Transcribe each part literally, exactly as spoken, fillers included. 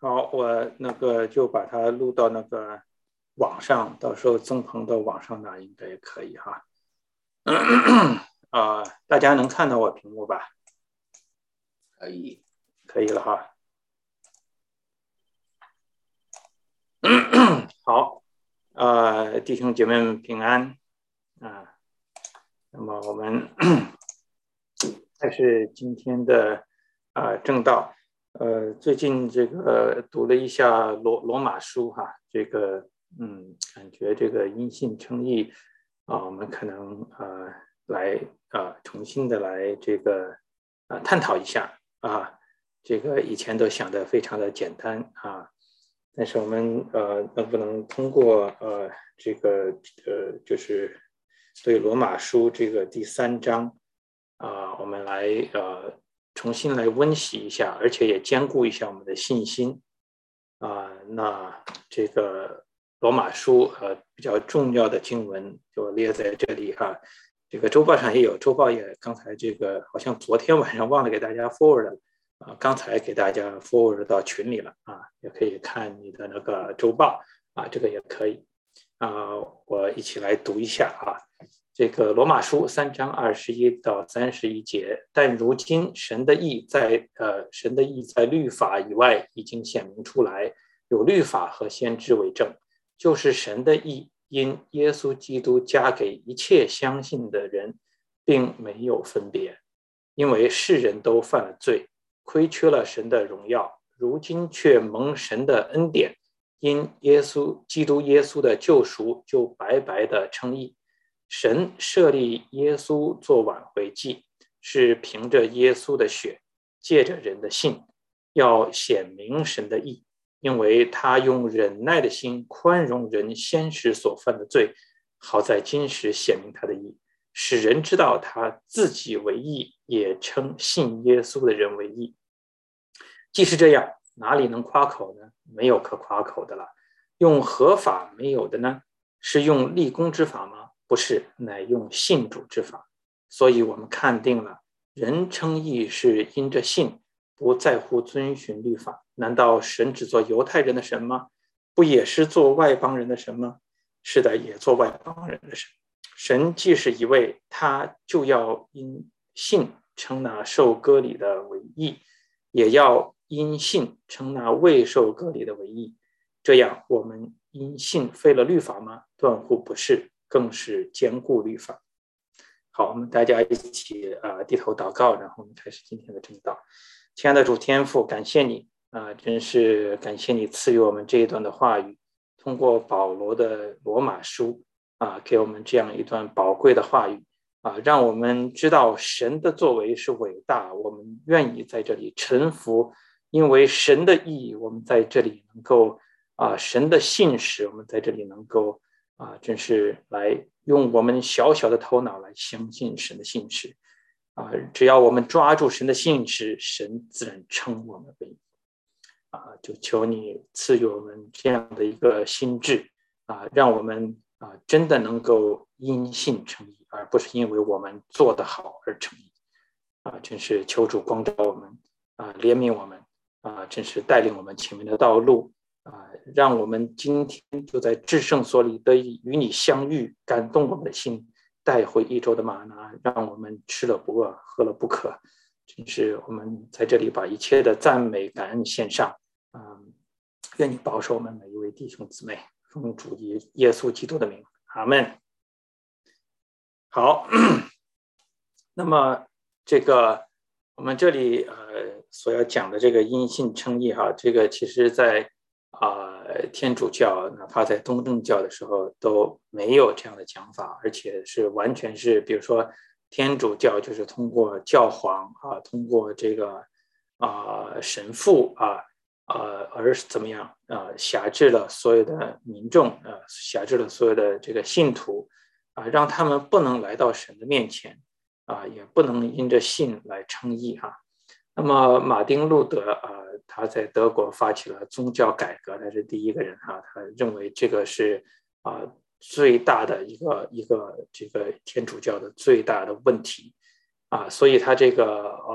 好，我那个就把它录到那个网上，到时候增鹏到网上那应该也可以哈。啊、大家能看到我屏幕吧？ 可以。 可以了哈。好，呃，弟兄姐妹们平安啊。那么我们开始今天的啊正道。呃，最近这个读了一下罗罗马书哈，这个嗯，感觉这个因信称义啊，我们可能呃来啊重新的来这个啊探讨一下啊，这个以前都想的非常的简单啊，但是我们呃能不能通过呃这个呃就是对罗马书这个第三章啊，我们来呃重新来温习一下，而且也兼顾一下我们的信心啊。那这个罗马书呃比较重要的经文就列在这里哈。这个周报上也有，周报也刚才这个好像昨天晚上忘了给大家 forward 了啊，刚才给大家 forward 到群里了啊，也可以看你的那个周报啊，这个也可以啊，我一起来读一下啊。这个罗马书三章二十一到三十一节，但如今神的义在呃神的义在律法以外已经显明出来，有律法和先知为证，就是神的义因耶稣基督加给一切相信的人，并没有分别，因为世人都犯了罪，亏缺了神的荣耀，如今却蒙神的恩典，因耶稣基督耶稣的救赎，就白白的称义。神设立耶稣做挽回祭，是凭着耶稣的血，借着人的信，要显明神的义，因为他用忍耐的心宽容人先时所犯的罪，好在今时显明他的义，使人知道他自己为义，也称信耶稣的人为义。既是这样，哪里能夸口呢？没有可夸口的了。用合法没有的呢？是用立功之法吗？不是，乃用信主之法。所以我们看定了，人称义是因着信，不在乎遵循律法。难道神只做犹太人的神吗？不也是做外邦人的神吗？是的，也做外邦人的神。神既是一位，他就要因信称那受割礼的为义，也要因信称那未受割礼的为义。这样，我们因信废了律法吗？断乎不是，更是坚固律法。好，我们大家一起啊、呃、低头祷告，然后我们开始今天的正道。亲爱的主天父，感谢你啊、呃，真是感谢你赐予我们这一段的话语，通过保罗的罗马书啊、呃，给我们这样一段宝贵的话语啊、呃，让我们知道神的作为是伟大，我们愿意在这里臣服，因为神的义，我们在这里能够啊、呃，神的信实，我们在这里能够啊、呃，真是来用我们小小的头脑来相信神的信实。啊，只要我们抓住神的信实，神自然称我们为义啊！就求你赐予我们这样的一个心智啊，让我们啊真的能够因信称义，而不是因为我们做得好而称义啊！真是求主光照我们啊，怜悯我们啊，真是带领我们前面的道路啊，让我们今天就在至圣所里得以与你相遇，感动我们的心。带回一周的玛拿，让我们吃了不饿，喝了不渴。真是我们在这里把一切的赞美、感恩献上。嗯，愿你保守我们每一位弟兄姊妹，奉主耶稣基督的名，阿门。好，那么这个我们这里呃所要讲的这个因信称义哈，这个其实在啊、呃、天主教哪怕在东正教的时候都没有这样的讲法，而且是完全是比如说天主教就是通过教皇啊，通过这个啊、呃、神父啊呃而怎么样啊、呃、辖制了所有的民众啊、呃、辖制了所有的这个信徒啊、呃、让他们不能来到神的面前。啊，也不能因着信来称义哈。那么马丁路德啊，他在德国发起了宗教改革，他是第一个人哈，他认为这个是啊最大的一个一个这个天主教的最大的问题啊，所以他这个呃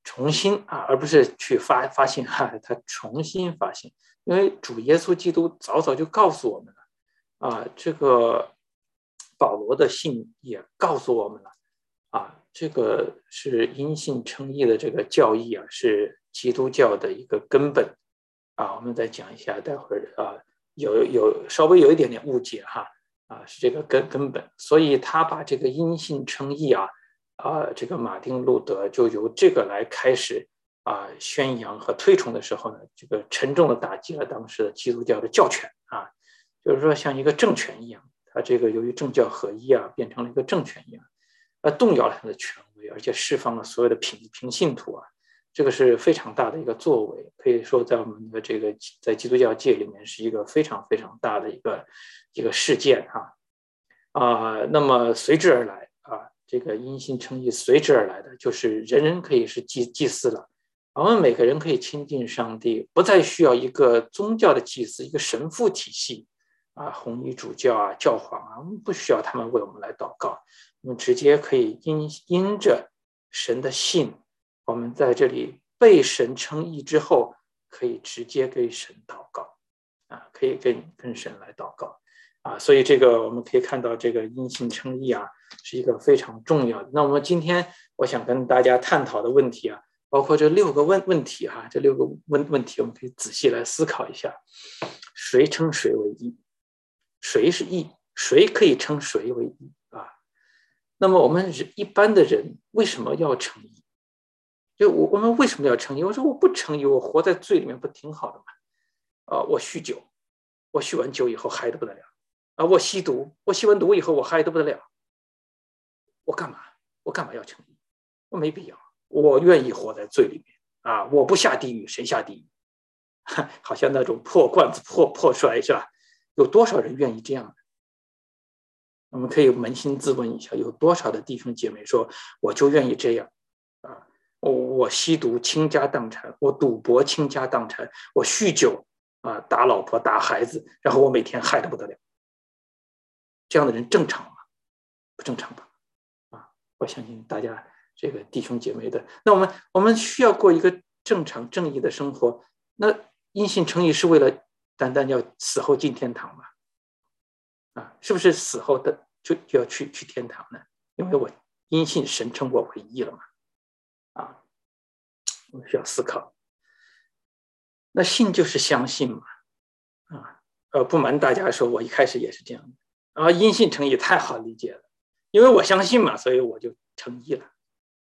重新啊，而不是去发发现哈、啊，他重新发现，因为主耶稣基督早早就告诉我们了啊，这个保罗的信也告诉我们了啊，这个是因信称义的这个教义啊，是基督教的一个根本啊。我们再讲一下，待会儿啊有有稍微有一点点误解哈啊，是这个根根本，所以他把这个因信称义啊。啊，这个马丁路德就由这个来开始啊宣扬和推崇的时候呢，这个沉重的打击了当时的基督教的教权啊，就是说像一个政权一样，它这个由于政教合一啊，变成了一个政权一样，呃，动摇了他的权威，而且释放了所有的平平信徒啊，这个是非常大的一个作为，可以说在我们的这个在基督教界里面是一个非常非常大的一个一个事件哈啊，那么随之而来啊。这个因信称义随之而来的，就是人人可以是祭祭司了。我们每个人可以亲近上帝，不再需要一个宗教的祭司，一个神父体系啊，红衣主教啊、教皇啊，我们不需要他们为我们来祷告，我们直接可以因因着神的信，我们在这里被神称义之后，可以直接跟神祷告啊，可以跟跟神来祷告。啊，所以这个我们可以看到，这个因信称义啊，是一个非常重要的。那我们今天我想跟大家探讨的问题啊，包括这六个问问题哈、啊，这六个问问题，我们可以仔细来思考一下：谁称谁为义？谁是义？谁可以称谁为义啊？那么我们一般的人为什么要称义？就我我们为什么要称义？我说我不称义，我活在罪里面不挺好的吗？啊，我酗酒，我酗完酒以后嗨得不得了。啊，我吸毒，我吸完毒以后我嗨得不得了，我干嘛？我干嘛要称义？我没必要，我愿意活在罪里面啊！我不下地狱，谁下地狱？好像那种破罐子破破摔是吧？有多少人愿意这样的？我们可以扪心自问一下，有多少的弟兄姐妹说，我就愿意这样啊？我我吸毒倾家荡产，我赌博倾家荡产，我酗酒啊，打老婆打孩子，然后我每天嗨得不得了。这样的人正常吗？不正常吧？啊，我相信大家这个弟兄姐妹的，那我们我们需要过一个正常正义的生活。那因信称义是为了单单要死后进天堂吗？啊，是不是死后的就就要去去天堂呢？因为我因信神称我为义了嘛。啊，我们需要思考。那信就是相信嘛。啊，呃，不瞒大家说，我一开始也是这样的。啊，因信称义太好理解了，因为我相信嘛，所以我就称义了。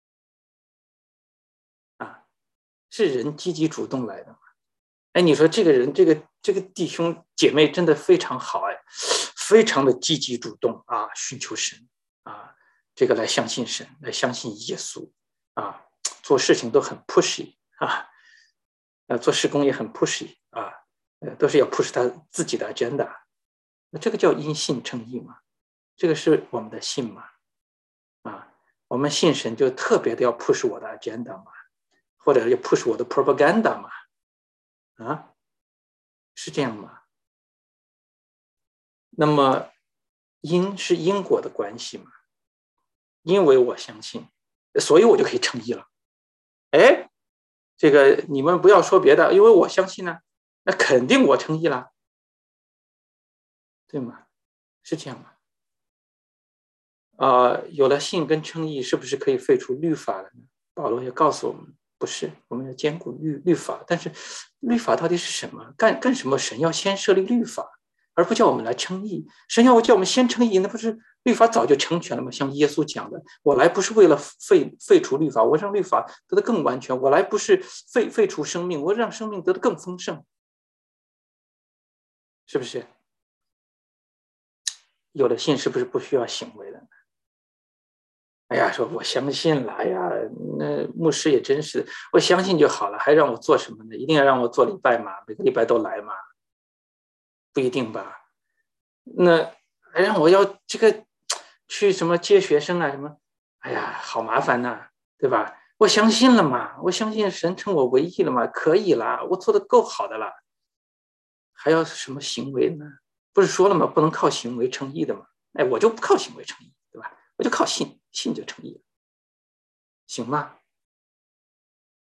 啊，是人积极主动来的嘛？哎，你说这个人，这个这个弟兄姐妹真的非常好哎，非常的积极主动啊，寻求神啊，这个来相信神，来相信耶稣啊，做事情都很 pushy 啊，呃，做事工也很 pushy 啊，呃，都是要 push 他自己的 agenda。那这个叫因信称义嘛？这个是我们的信嘛？啊，我们信神就特别的要 push 我的 agenda 嘛，或者要 push 我的 propaganda 嘛？啊，是这样吗？那么因是因果的关系嘛？因为我相信，所以我就可以称义了。哎，这个你们不要说别的，因为我相信呢，那肯定我称义了，对吗？是这样吗？啊、呃，有了信跟称义，是不是可以废除律法了呢？保罗也告诉我们，不是，我们要兼顾律律法。但是，律法到底是什么？干干什么？神要先设立律法，而不叫我们来称义。神要叫我们先称义，那不是律法早就成全了吗？像耶稣讲的，我来不是为了废废除律法，我让律法得的更完全。我来不是废废除生命，我让生命得的更丰盛，是不是？有了信，是不是不需要行为了呢？哎呀，说我相信了，哎呀，那牧师也真是，我相信就好了，还让我做什么呢？一定要让我做礼拜吗？每个礼拜都来吗？不一定吧。那还让我要这个去什么接学生啊什么？哎呀，好麻烦呐、啊，对吧？我相信了嘛，我相信神称我为义了嘛，可以了，我做的够好的了，还要什么行为呢？不是说了吗？不能靠行为称义的嘛。哎，我就不靠行为称义，对吧？我就靠信，信就称义了，行吗？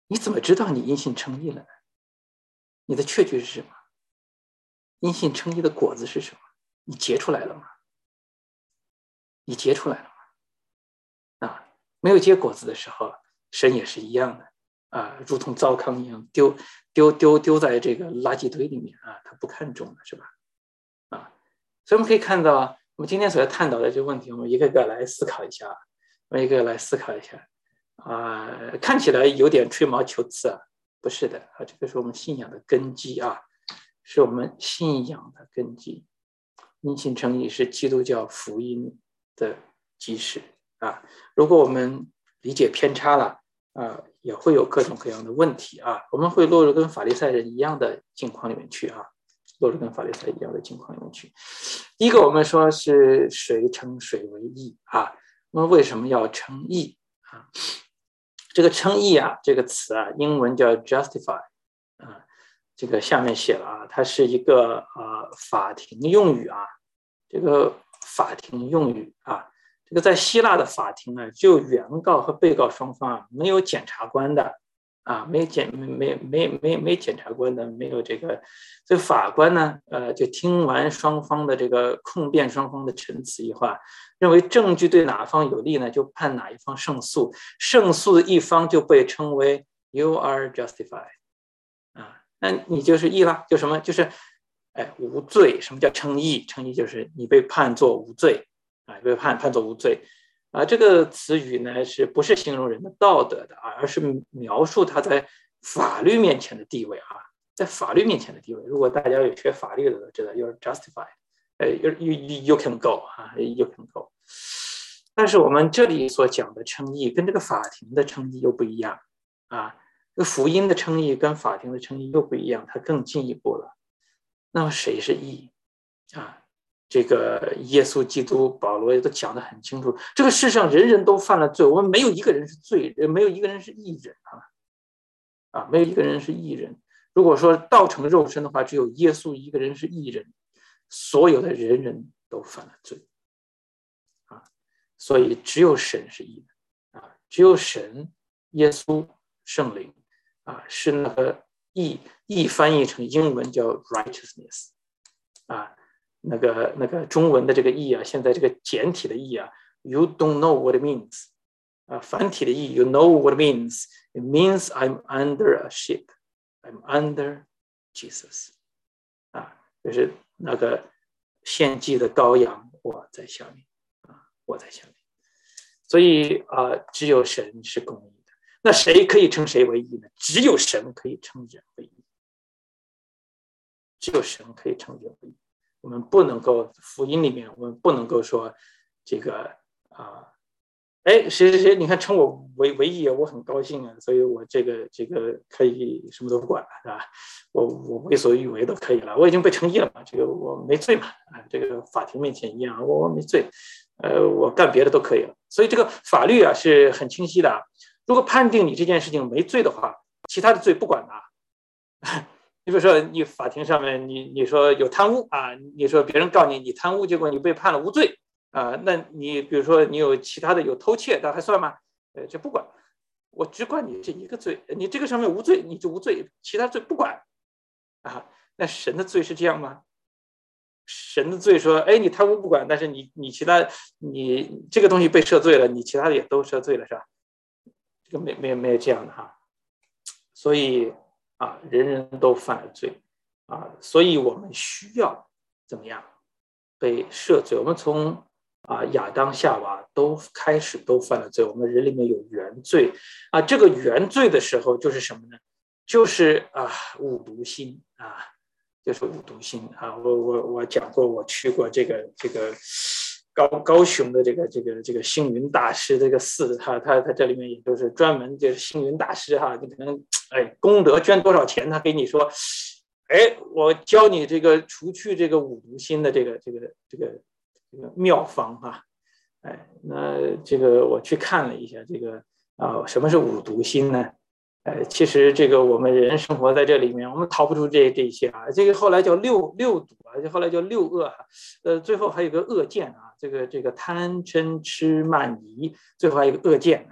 你怎么知道你因信称义了呢？你的确据是什么？因信称义的果子是什么？你结出来了吗？你结出来了吗？啊，没有结果子的时候，神也是一样的啊，如同糟糠一样丢丢丢丢在这个垃圾堆里面啊，他不看重的是吧？啊，所以我们可以看到，我们今天所要探讨的这个问题，我们一个个来思考一下，我们一个个来思考一下啊，看起来有点吹毛求疵啊，不是的啊，这个是我们信仰的根基啊，是我们信仰的根基。因信称义是基督教福音的基石啊，如果我们理解偏差了啊，也会有各种各样的问题啊，我们会落入跟法利赛人一样的境况里面去啊，落入跟法利赛一样的境况里面去。第一个，我们说是谁称谁为义啊？我们为什么要称义啊？这个称义啊，这个词啊，英文叫 justify 啊，这个下面写了啊，它是一个呃法庭用语啊，这个法庭用语啊，这个在希腊的法庭呢，只有原告和被告双方啊，没有检察官的啊，没检没没没没检察官的，没有这个，所以法官呢，呃，就听完双方的这个控辩双方的陈词以后，认为证据对哪方有利呢，就判哪一方胜诉，胜诉的一方就被称为 you are justified 啊。那你就是义了，就什么？就是，哎，无罪。什么叫称义？称义就是你被判作无罪，啊，被判判作无罪，啊，这个词语呢，是不是形容人的道德的啊，而是描述他在法律面前的地位啊，在法律面前的地位。如果大家有学法律的，都知道 you're justified， 呃 you you you can go 啊 ，you can go。但是我们这里所讲的称义，跟这个法庭的称义又不一样啊。这个福音的称义跟法庭的称义又不一样，它更进一步了。那么谁是义啊？这个耶稣基督、保罗也都讲得很清楚，这个世上人人都犯了罪，我们没有一个人是罪人，没有一个人是义人啊，啊，没有一个人是义人。如果说道成肉身的话，只有耶稣一个人是义人，所有的人人都犯了罪啊，所以只有神是义的啊，只有神、耶稣、圣灵啊，是那个义，义翻译成英文叫 righteousness 啊。那个那个中文的这个义啊，现在这个简体的义啊 ，you don't know what it means 啊，繁体的义 ，you know what it means. It means I'm under a ship, I'm under Jesus 啊，就是那个献祭的羔羊，我在下面啊，我在下面。所以啊，只有神是公义的。那谁可以称谁为义呢？只有神可以称人为义，只有神可以称人为义。我们不能够福音里面，我们不能够说这个啊，哎，谁谁谁，你看称我为为义，我很高兴啊，所以我这个这个可以什么都不管了，是吧？我我为所欲为都可以了，我已经被称义了嘛，这个我没罪嘛，啊，这个法庭面前一样，我我没罪，呃，我干别的都可以了。所以这个法律啊是很清晰的啊，如果判定你这件事情没罪的话，其他的罪不管的。你比如说，你法庭上面你你说有贪污啊，你说别人告你你贪污，结果你被判了无罪啊，那你比如说你有其他的有偷窃，那还算吗？呃，这不管，我只管你这一个罪，你这个上面无罪你就无罪，其他罪不管啊。那神的罪是这样吗？神的罪说，哎，你贪污不管，但是你你其他你这个东西被赦罪了，你其他的也都赦罪了，是吧？这个没没没有这样的哈，所以。啊，人人都犯了罪啊，所以我们需要怎么样被赦罪？我们从啊亚当夏娃都开始都犯了罪，我们人里面有原罪啊。这个原罪的时候就是什么呢？就是啊五毒心啊，就是五毒心啊。我我我讲过，我去过这个这个。高高雄的这个这个这个星云大师这个寺，他他他这里面也都是专门就是星云大师哈，你可能哎功德捐多少钱，他给你说，哎，我教你这个除去这个五毒心的这个这个这个这个妙方哈，哎，那这个我去看了一下，这个啊，什么是五毒心呢？呃，其实这个我们人生活在这里面，我们逃不出这这些啊。这个后来叫六六毒啊，就后来叫六恶啊，呃，最后还有个恶见啊，这个这个贪嗔痴慢疑，最后还有一个恶见啊。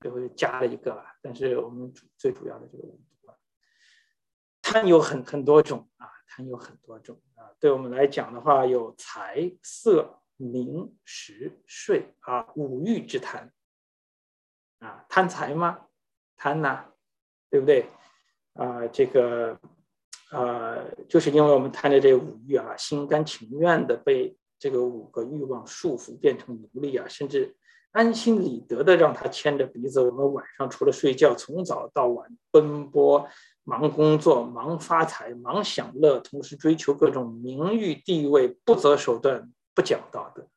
最后加了一个了，但是我们最主要的这个五毒啊，贪有很很多种啊，贪有很多种啊。对我们来讲的话，有财色名食睡啊，五欲之贪啊。贪财吗？贪呐、啊，对不对？啊，这个啊，就是因为我们贪的这个五欲啊，心甘情愿的被这个五个欲望束缚，变成奴隶啊，甚至安心理得的让他牵着鼻子。我们晚上除了睡觉，从早到晚奔波，忙工作，忙发财，忙享乐，同时追求各种名誉地位，不择手段，不讲道德，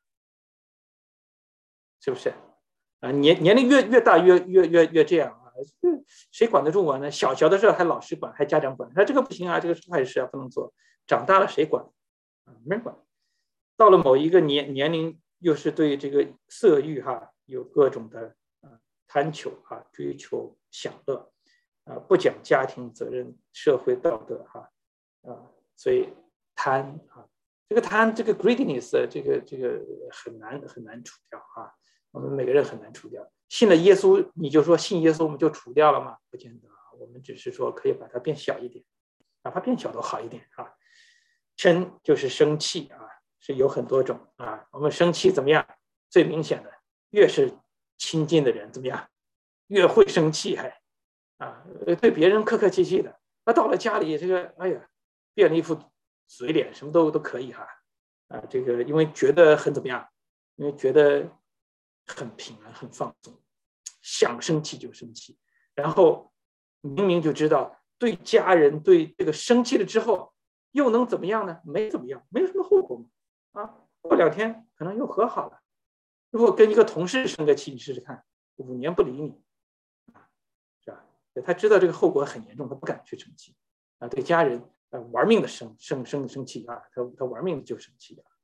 是不是？啊，年年龄越越大，越越越越这样啊，谁管得住我呢？小小的时候还老师管，还家长管，说这个不行啊，这个是坏事啊，不能做。长大了谁管？啊，没人管。到了某一个年年龄，又是对这个色欲哈有各种的啊贪求啊，追求享乐啊，不讲家庭责任、社会道德哈啊，所以贪啊，这个贪这个 greediness 这个这个很难很难除掉啊，我们每个人很难除掉。信了耶稣，你就说信耶稣我们就除掉了吗？不见得啊，我们只是说可以把它变小一点，哪怕变小都好一点啊。嗔就是生气啊。是有很多种啊，我们生气怎么样？最明显的，越是亲近的人怎么样，越会生气，还啊，对别人客客气气的，那到了家里，这个哎呀，变了一副嘴脸，什么都都可以哈啊，这个因为觉得很怎么样？因为觉得很平安、很放松，想生气就生气，然后明明就知道对家人对这个生气了之后又能怎么样呢？没怎么样，没有什么后果嘛。啊，过两天可能又和好了。如果跟一个同事生个气，你试试看，五年不理你，是吧？他知道这个后果很严重，他不敢去生气啊。对家人，呃，玩命的生生生生气啊，他他玩命的就生气啊。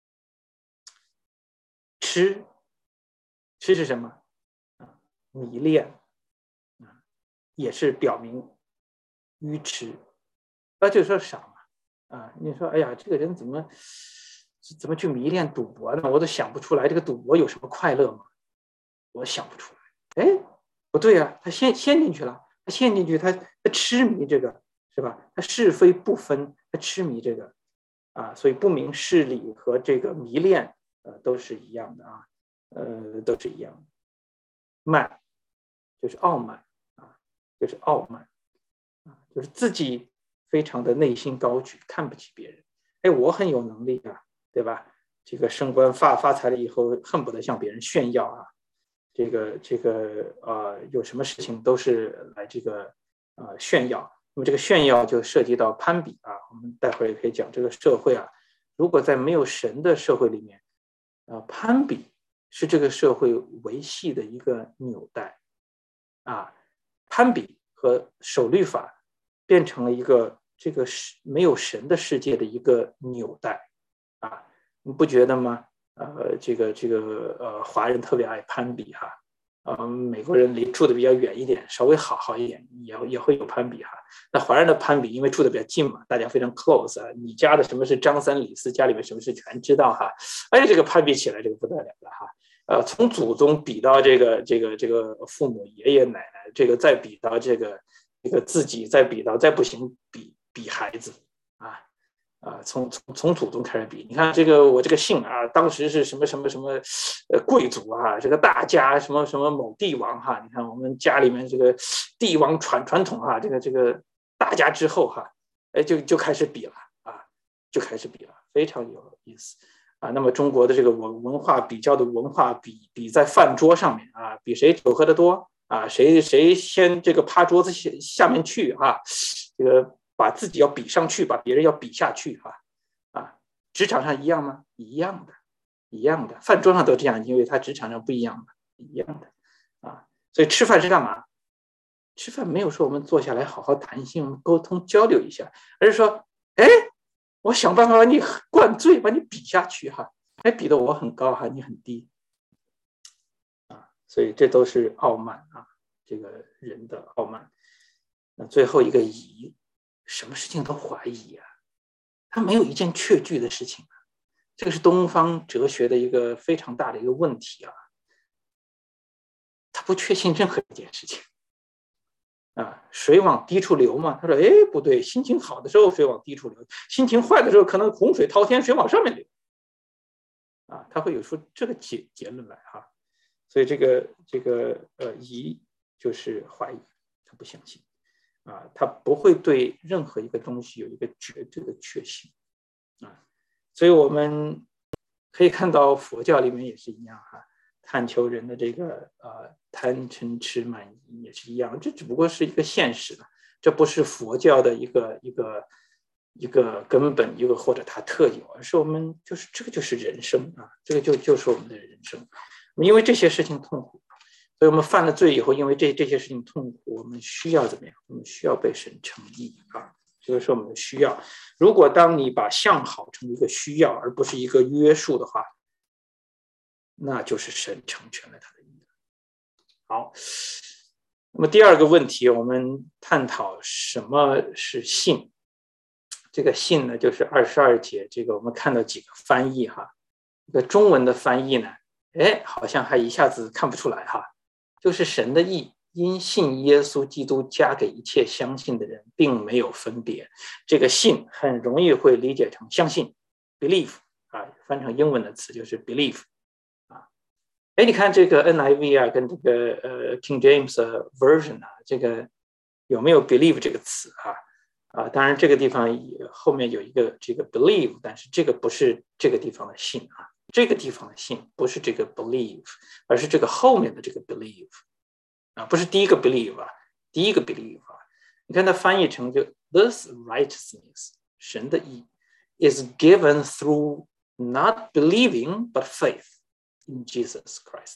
吃，吃是什么啊？迷恋啊，也是表明愚痴。那就说傻嘛啊，你说哎呀，这个人怎么？怎么去迷恋赌博呢？我都想不出来，这个赌博有什么快乐吗？我想不出来。哎，不对啊，他陷陷进去了，他陷进去，他他痴迷这个，是吧？他是非不分，他痴迷这个啊，所以不明事理和这个迷恋，呃，都是一样的啊，呃，都是一样的。慢就是傲慢啊，就是傲慢啊，就是自己非常的内心高举，看不起别人。哎，我很有能力啊。对吧？这个升官发发财了以后，恨不得向别人炫耀啊！这个这个呃，有什么事情都是来这个呃炫耀。那么这个炫耀就涉及到攀比啊。我们待会儿也可以讲这个社会啊，如果在没有神的社会里面，呃，攀比是这个社会维系的一个纽带啊。攀比和守律法变成了一个这个没有神的世界的一个纽带。啊，你不觉得吗？呃，这个这个呃，华人特别爱攀比哈，呃，美国人离住的比较远一点，稍微好好一点，也也会有攀比哈。那华人的攀比，因为住的比较近嘛，大家非常 close 啊，你家的什么是张三李四，家里面什么事全知道哈。哎，这个攀比起来，这个不得了了哈。呃，从祖宗比到这个这个这个父母爷爷奶奶，这个再比到这个这个自己，再比到再不行比比孩子啊。啊，从从从祖宗开始比，你看这个我这个姓啊，当时是什么什么什么，呃，贵族啊，这个大家什么什么某帝王哈，你看我们家里面这个帝王传传统哈，这个这个大家之后哈，哎就就开始比了啊，就开始比了，非常有意思啊。那么中国的这个文文化比较的文化比比在饭桌上面啊，比谁酒喝得多啊，谁谁先这个趴桌子下下面去啊，这个。把自己要比上去，把别人要比下去哈，啊，职场上一样吗？一样的，一样的，饭桌上都这样，因为他职场上不一样嘛，一样的啊。所以吃饭是干嘛？吃饭没有说我们坐下来好好谈心、沟通、交流一下，而是说，哎，我想办法把你灌醉，把你比下去哈，哎，比得我很高哈，你很低啊，所以这都是傲慢啊，这个人的傲慢。那最后一个疑。什么事情都怀疑啊，他没有一件确据的事情啊，这个是东方哲学的一个非常大的一个问题啊。他不确信任何一件事情。啊，水往低处流嘛？他说：“哎，不对，心情好的时候水往低处流，心情坏的时候可能洪水滔天，水往上面流。”啊，他会有出这个结结论来哈、啊。所以这个这个呃疑就是怀疑，他不相信啊，他不会对任何一个东西有一个绝对的确信啊。所以我们可以看到佛教里面也是一样哈、啊。探求人的这个呃贪嗔痴慢疑也是一样，这只不过是一个现实，这不是佛教的一个一个一个根本，一个或者它特有，而是我们就是这个就是人生啊，这个就就是我们的人生。因为这些事情痛苦，所以我们犯了罪以后，因为这这些事情痛苦，我们需要怎么样？我们需要被神称义啊，这个是我们的需要。如果当你把向好成一个需要，而不是一个约束的话，那就是神成全了他的义。好，那么第二个问题，我们探讨什么是信。这个信呢，就是二十二节，这个我们看到几个翻译哈。这个中文的翻译呢，哎，好像还一下子看不出来哈。就是神的义，因信耶稣基督加给一切相信的人，并没有分别。这个信很容易会理解成相信 ，believe 啊，翻成英文的词就是 believe。哎，你看这个 N I V 啊，跟这个呃 King James Version 啊，这个有没有 believe 这个词啊？啊，当然这个地方后面有一个这个 believe， 但是这个不是这个地方的信啊，这个地方的信不是这个 believe， 而是这个后面的这个 believe 啊，不是第一个 believe 啊，第一个 believe 啊，你看它翻译成就 this righteousness 神的义 is given through not believing but faith。In Jesus Christ,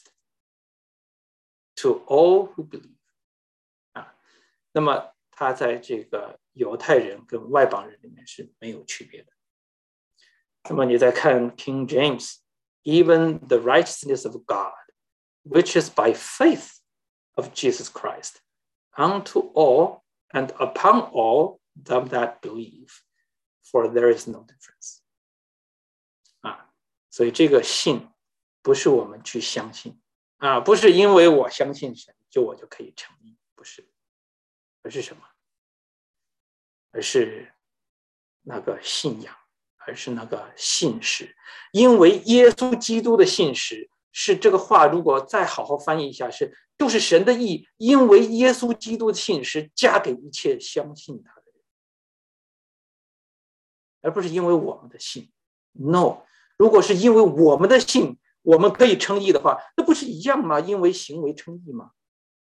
to all who believe 啊，那么他在这个犹太人跟外邦人里面是没有区别的。那么你再看 King James, even the righteousness of God, which is by faith of Jesus Christ, unto all and upon all them that believe, for there is no difference 啊，所以这个信。不是我们去相信啊，不是因为我相信神就我就可以成义，不是，而是什么？而是那个信仰，而是那个信实。因为耶稣基督的信实是这个话，如果再好好翻译一下，是就是神的义，因为耶稣基督的信实加给一切相信他的人，而不是因为我们的信。No， 如果是因为我们的信。我们可以称义的话，那不是一样吗？因为行为称义吗？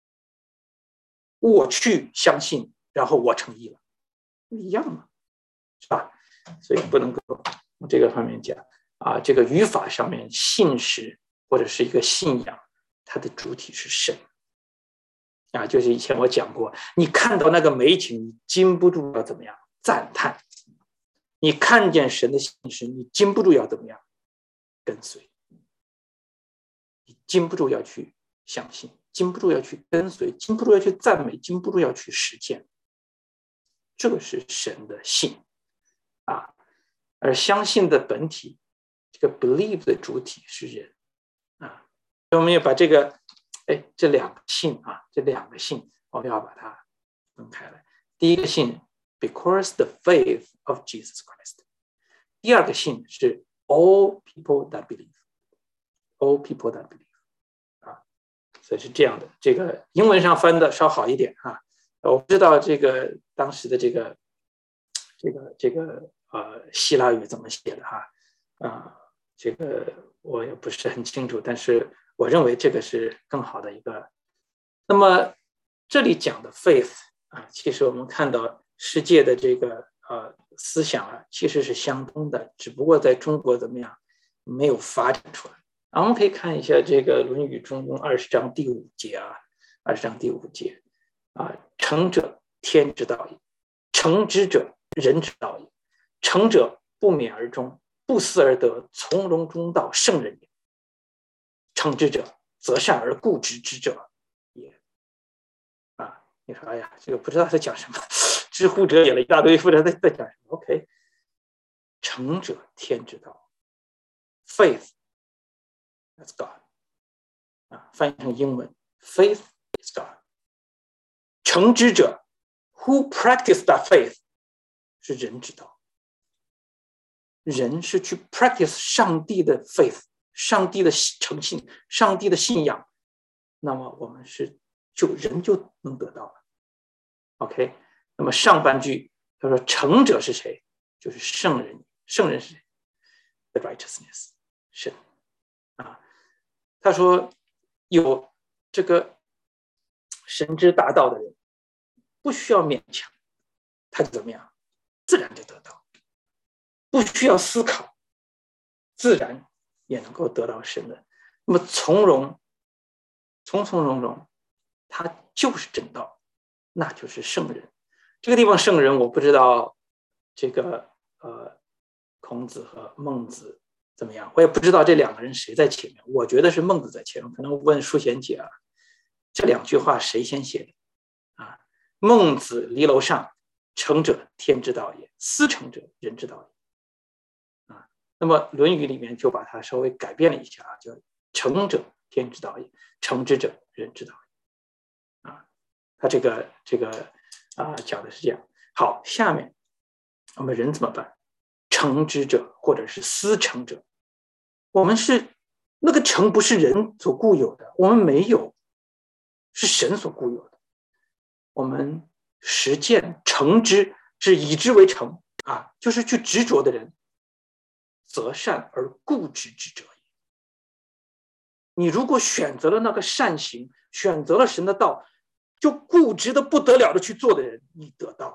我去相信，然后我称义了，不一样吗？是吧？所以不能够从这个方面讲啊，这个语法上面信实或者是一个信仰，它的主体是神啊。就是以前我讲过，你看到那个美景，你禁不住要怎么样赞叹；你看见神的信实，你禁不住要怎么样跟随。禁不住要去相信，禁不住要去跟随，禁不住要去赞美，禁不住要去实践。这个是神的信啊，而相信的本体，这个 believe 的主体是人啊。我们要把这个，哎，这两个信啊，这两个信，我们要把它分开来。第一个信 ，because the faith of Jesus Christ。第二个信是 all people that believe，all people that believe。所以是这样的，这个英文上翻的稍好一点啊。我不知道这个当时的这个这个这个呃希腊语怎么写的哈啊，这个我也不是很清楚，但是我认为这个是更好的一个。那么这里讲的 faith 啊，其实我们看到世界的这个呃思想啊，其实是相通的，只不过在中国怎么样没有发展出来。啊，我们可以看一下这个《论语》中二十章第五节啊，二十章第五节啊，成者天之道也，成之者人之道也，成者不勉而终，不思而得，从容中道，圣人也。成之者，择善而固执之者也。啊，你说，哎呀，这个不知道在讲什么，知乎者也了一大堆，不知道在在讲什么。OK， 成者天之道 ，faith。That's God 啊，翻译成英文 faith is God。成之者 who practice that faith 是人之道，人是去 practice 上帝的 faith， 上帝的诚信，上帝的信仰，那么我们是就人就能得到了。OK， 那么上半句他说成者是谁？就是圣人，圣人是谁 ？The righteousness， 神啊。他说有这个神之大道的人，不需要勉强，他就怎么样，自然就得到，不需要思考，自然也能够得到神的。那么从容，从从容容，他就是正道，那就是圣人。这个地方圣人，我不知道这个呃孔子和孟子怎么样，我也不知道这两个人谁在前面。我觉得是孟子在前面，可能问淑贤姐啊，这两句话谁先写的啊？孟子离楼上，成者天之道也，思成者人之道也。啊，那么《论语》里面就把它稍微改变了一下啊，叫成者天之道也，成之者人之道也。啊，他这个这个啊讲的是这样。好，下面我们人怎么办？成之者或者是思成者，我们是那个成不是人所固有的，我们没有，是神所固有的。我们实践成之，是以之为成啊，就是去执着的人，择善而固执之者也。你如果选择了那个善行，选择了神的道，就固执的不得了的去做的人，你得到了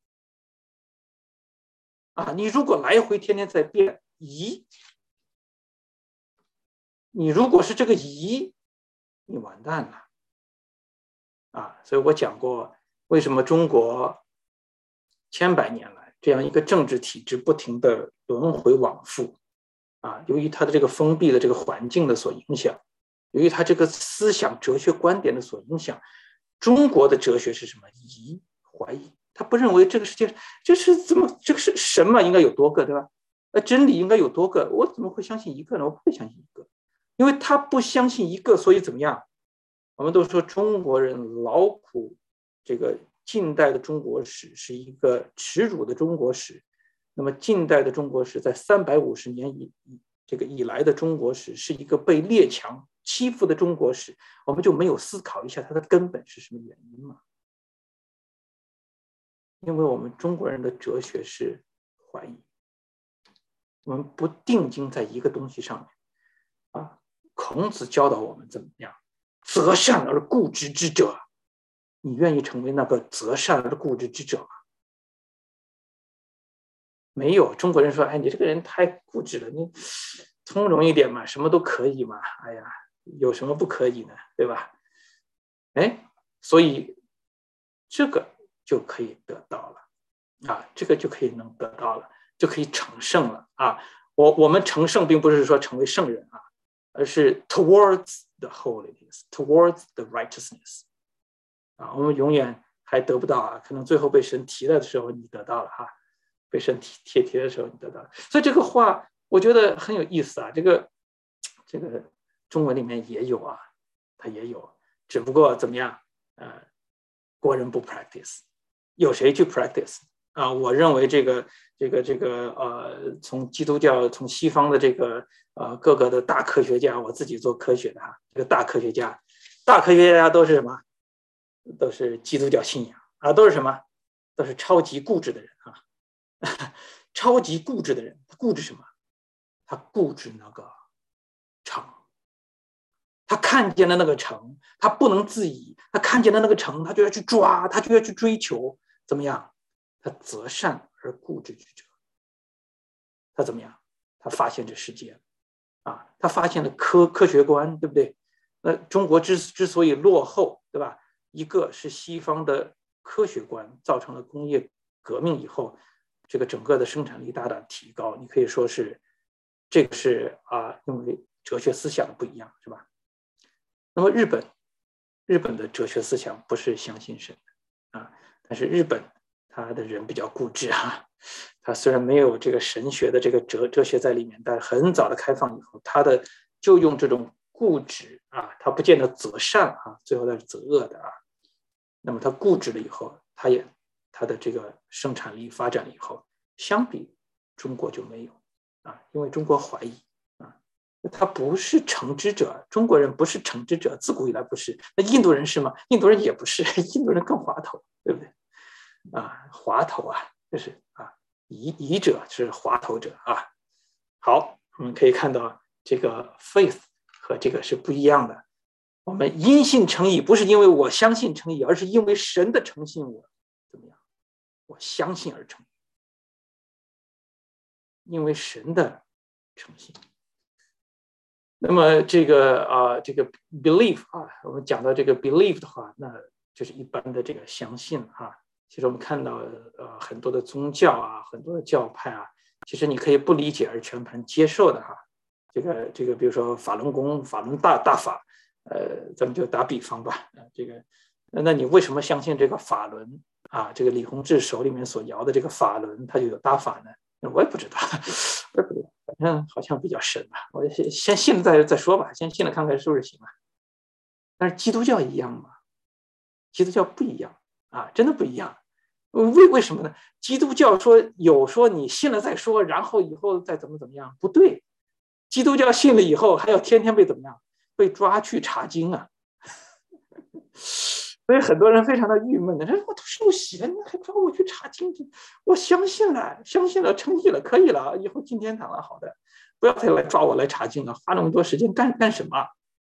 啊！你如果来回天天在变疑，你如果是这个疑，你完蛋了啊！所以我讲过，为什么中国千百年来这样一个政治体制不停的轮回往复啊，由于它的这个封闭的这个环境的所影响，由于它这个思想哲学观点的所影响，中国的哲学是什么？疑，怀疑。他不认为这个世界这是怎么，这个是神嘛，应该有多个，对吧？呃，真理应该有多个，我怎么会相信一个呢？我不会相信一个，因为他不相信一个，所以怎么样？我们都说中国人劳苦，这个近代的中国史是一个耻辱的中国史。那么近代的中国史在三百五十年以这个以来的中国史是一个被列强欺负的中国史，我们就没有思考一下它的根本是什么原因吗？因为我们中国人的哲学是怀疑，我们不定睛在一个东西上面啊。孔子教导我们怎么样？择善而固执之者，你愿意成为那个择善而固执之者吗？没有。中国人说，哎，你这个人太固执了，你从容一点嘛，什么都可以嘛，哎呀，有什么不可以呢？对吧？哎，所以这个就可以得到了啊，这个就可以能得到了，就可以成圣了啊。我我们成圣并不是说成为圣人啊，而是 towards the holiness, towards the righteousness 啊。我们永远还得不到啊，可能最后被神提了的时候你得到了哈、啊，被神提提提的时候你得到了。所以这个话我觉得很有意思啊，这个这个中文里面也有啊，它也有，只不过怎么样？呃，国人不 practice， 有谁去 practice 啊？我认为这个这个这个呃，从基督教从西方的这个呃各个的大科学家，我自己做科学的哈，这个大科学家，大科学家都是什么？都是基督教信仰啊，都是什么？都是超级固执的人啊，超级固执的人，固执什么？他固执那个成。他看见了那个成，他不能自已，他看见了那个成，他就要去抓，他就要去追求，怎么样？他择善而固执之者，他怎么样？他发现这世界啊，他发现了科科学观，对不对？那中国之之所以落后，对吧？一个是西方的科学观造成了工业革命以后，这个整个的生产力大大提高，你可以说是这个是啊，因为哲学思想不一样，是吧？那么日本，日本的哲学思想不是相信神的啊，但是日本他的人比较固执啊，他虽然没有这个神学的这个哲哲学在里面，但是很早的开放以后，他的就用这种固执啊，他不见得择善啊，最后他是择恶的啊。那么他固执了以后，他也他的这个生产力发展了以后，相比中国就没有啊，因为中国怀疑啊，他不是成之者，中国人不是成之者，自古以来不是。那印度人是吗？印度人也不是，印度人更滑头，对不对？啊，滑头啊，就是啊，夷夷者是滑头者啊。好，我们可以看到这个 faith 和这个是不一样的。我们因信称义，不是因为我相信称义，而是因为神的诚信我怎么样？我相信而称义，因为神的诚信。那么这个啊、呃，这个 belief 啊，我们讲到这个 belief 的话，那就是一般的这个相信啊。其实我们看到呃很多的宗教啊，很多的教派啊，其实你可以不理解而全盘接受的哈。这个这个，比如说法轮功、法轮大大法。呃，咱们就打比方吧，呃，这个，那你为什么相信这个法轮啊？这个李洪志手里面所摇的这个法轮，它就有大法呢？我也不知道，我也不知道，反正好像比较神吧。我先先信了再再说吧，先信了看看是不是行吧。但是基督教一样吗？基督教不一样啊，真的不一样。为为什么呢？基督教说有说你信了再说，然后以后再怎么怎么样，不对。基督教信了以后还要天天被怎么样？被抓去查经啊，所以很多人非常的郁闷的，说我都受洗了，你还抓我去查经？我相信了，相信了，称义了，可以了，以后进天堂了，好的，不要再来抓我来查经了，花那么多时间干干什么？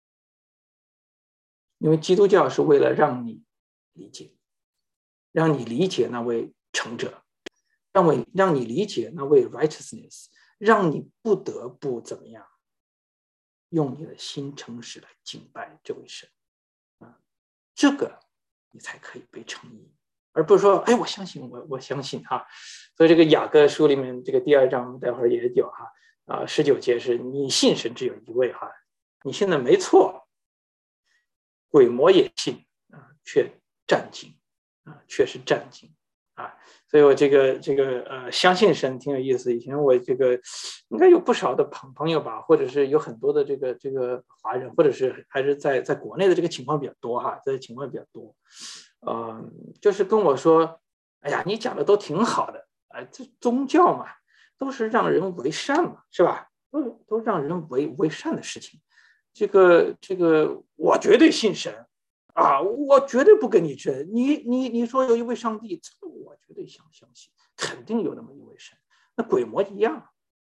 因为基督教是为了让你理解，让你理解那位成者，让我让你理解那位 righteousness， 让你不得不怎么样？用你的心诚实来敬拜这位神啊，这个你才可以被称义，而不是说，哎，我相信我，我相信哈。所以这个雅各书里面这个第二章，待会儿也有哈啊，十九节是你信神只有一位哈，你信的没错，鬼魔也信啊，却战惊啊，却是战惊啊。所以我这个这个呃，相信神挺有意思。以前我这个应该有不少的朋朋友吧，或者是有很多的这个这个华人，或者是还是在在国内的这个情况比较多哈，这情况比较多。呃，就是跟我说，哎呀，你讲的都挺好的，哎、呃，这宗教嘛，都是让人为善嘛，是吧？都都让人为为善的事情。这个这个，我绝对信神。啊，我绝对不跟你争。你你你说有一位上帝，这我绝对相相信，肯定有那么一位神。那鬼魔一样，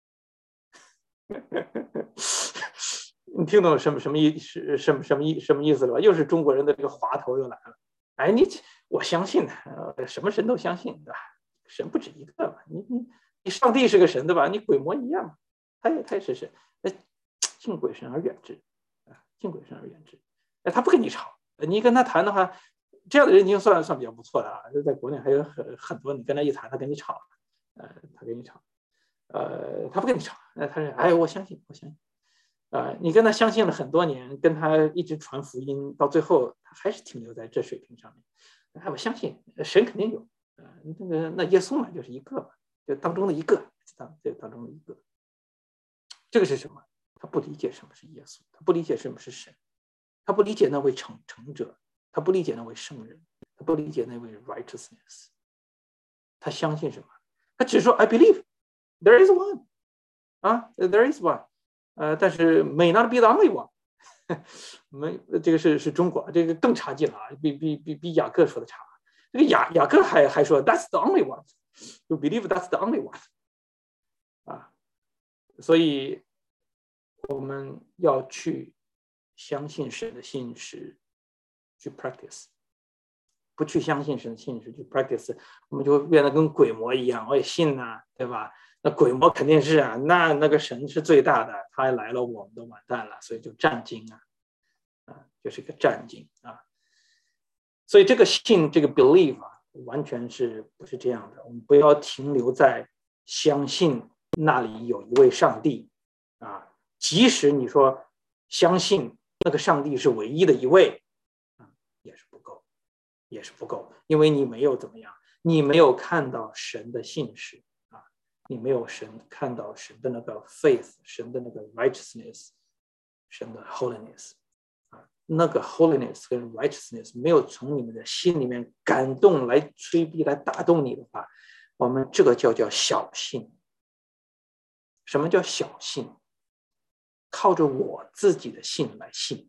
你听懂什么什么意是什么什么意什么意思了吧？又是中国人的这个滑头又来了。哎，你我相信的，什么神都相信，对吧？神不止一个嘛，你你你上帝是个神对吧？你鬼魔一样，他也他也是神。那敬鬼神而远之啊，敬鬼神而远之。哎，他不跟你吵。你跟他谈的话，这样的人已经算算比较不错的啊。在国内还有很很多，你跟他一谈，他跟你吵，呃，他跟你吵，呃，他不跟你吵，那他说，哎，我相信，我相信，呃，你跟他相信了很多年，跟他一直传福音，到最后他还是停留在这水平上面。哎，我相信神肯定有，呃，那个那耶稣嘛，就是一个嘛，就当中的一个，当这当中的一个。这个是什么？他不理解什么是耶稣，他不理解什么是神。他不理解那位成成者，他不理解那位圣人，他不理解那位 righteousness。他相信什么？他只说 I believe there is one 啊 ，there is one， 呃，但是 may not be the only one 没，这个是是中国，这个更差劲了啊，比比比比雅各说的差。这个雅雅各还还说 that's the only one， you believe that's the only one 啊，所以我们要去。相信神的信实，去 practice， 不去相信神的信实去 practice， 我们就会变得跟鬼魔一样。我也信呐、啊，对吧？那鬼魔肯定是啊，那那个神是最大的，他还来了，我们都完蛋了，所以就战惊啊，啊，就是一个战惊啊。所以这个信，这个 believe 啊，完全是不是这样的？我们不要停留在相信那里有一位上帝啊，即使你说相信。那个上帝是唯一的一位，啊，也是不够，也是不够，因为你没有怎么样，你没有看到神的信实啊，你没有神看到神的那个 faith， 神的那个 righteousness， 神的 holiness 啊，那个 holiness 跟 righteousness 没有从你们的心里面感动来催逼来打动你的话，我们这个叫叫小信。什么叫小信？靠着我自己的信来信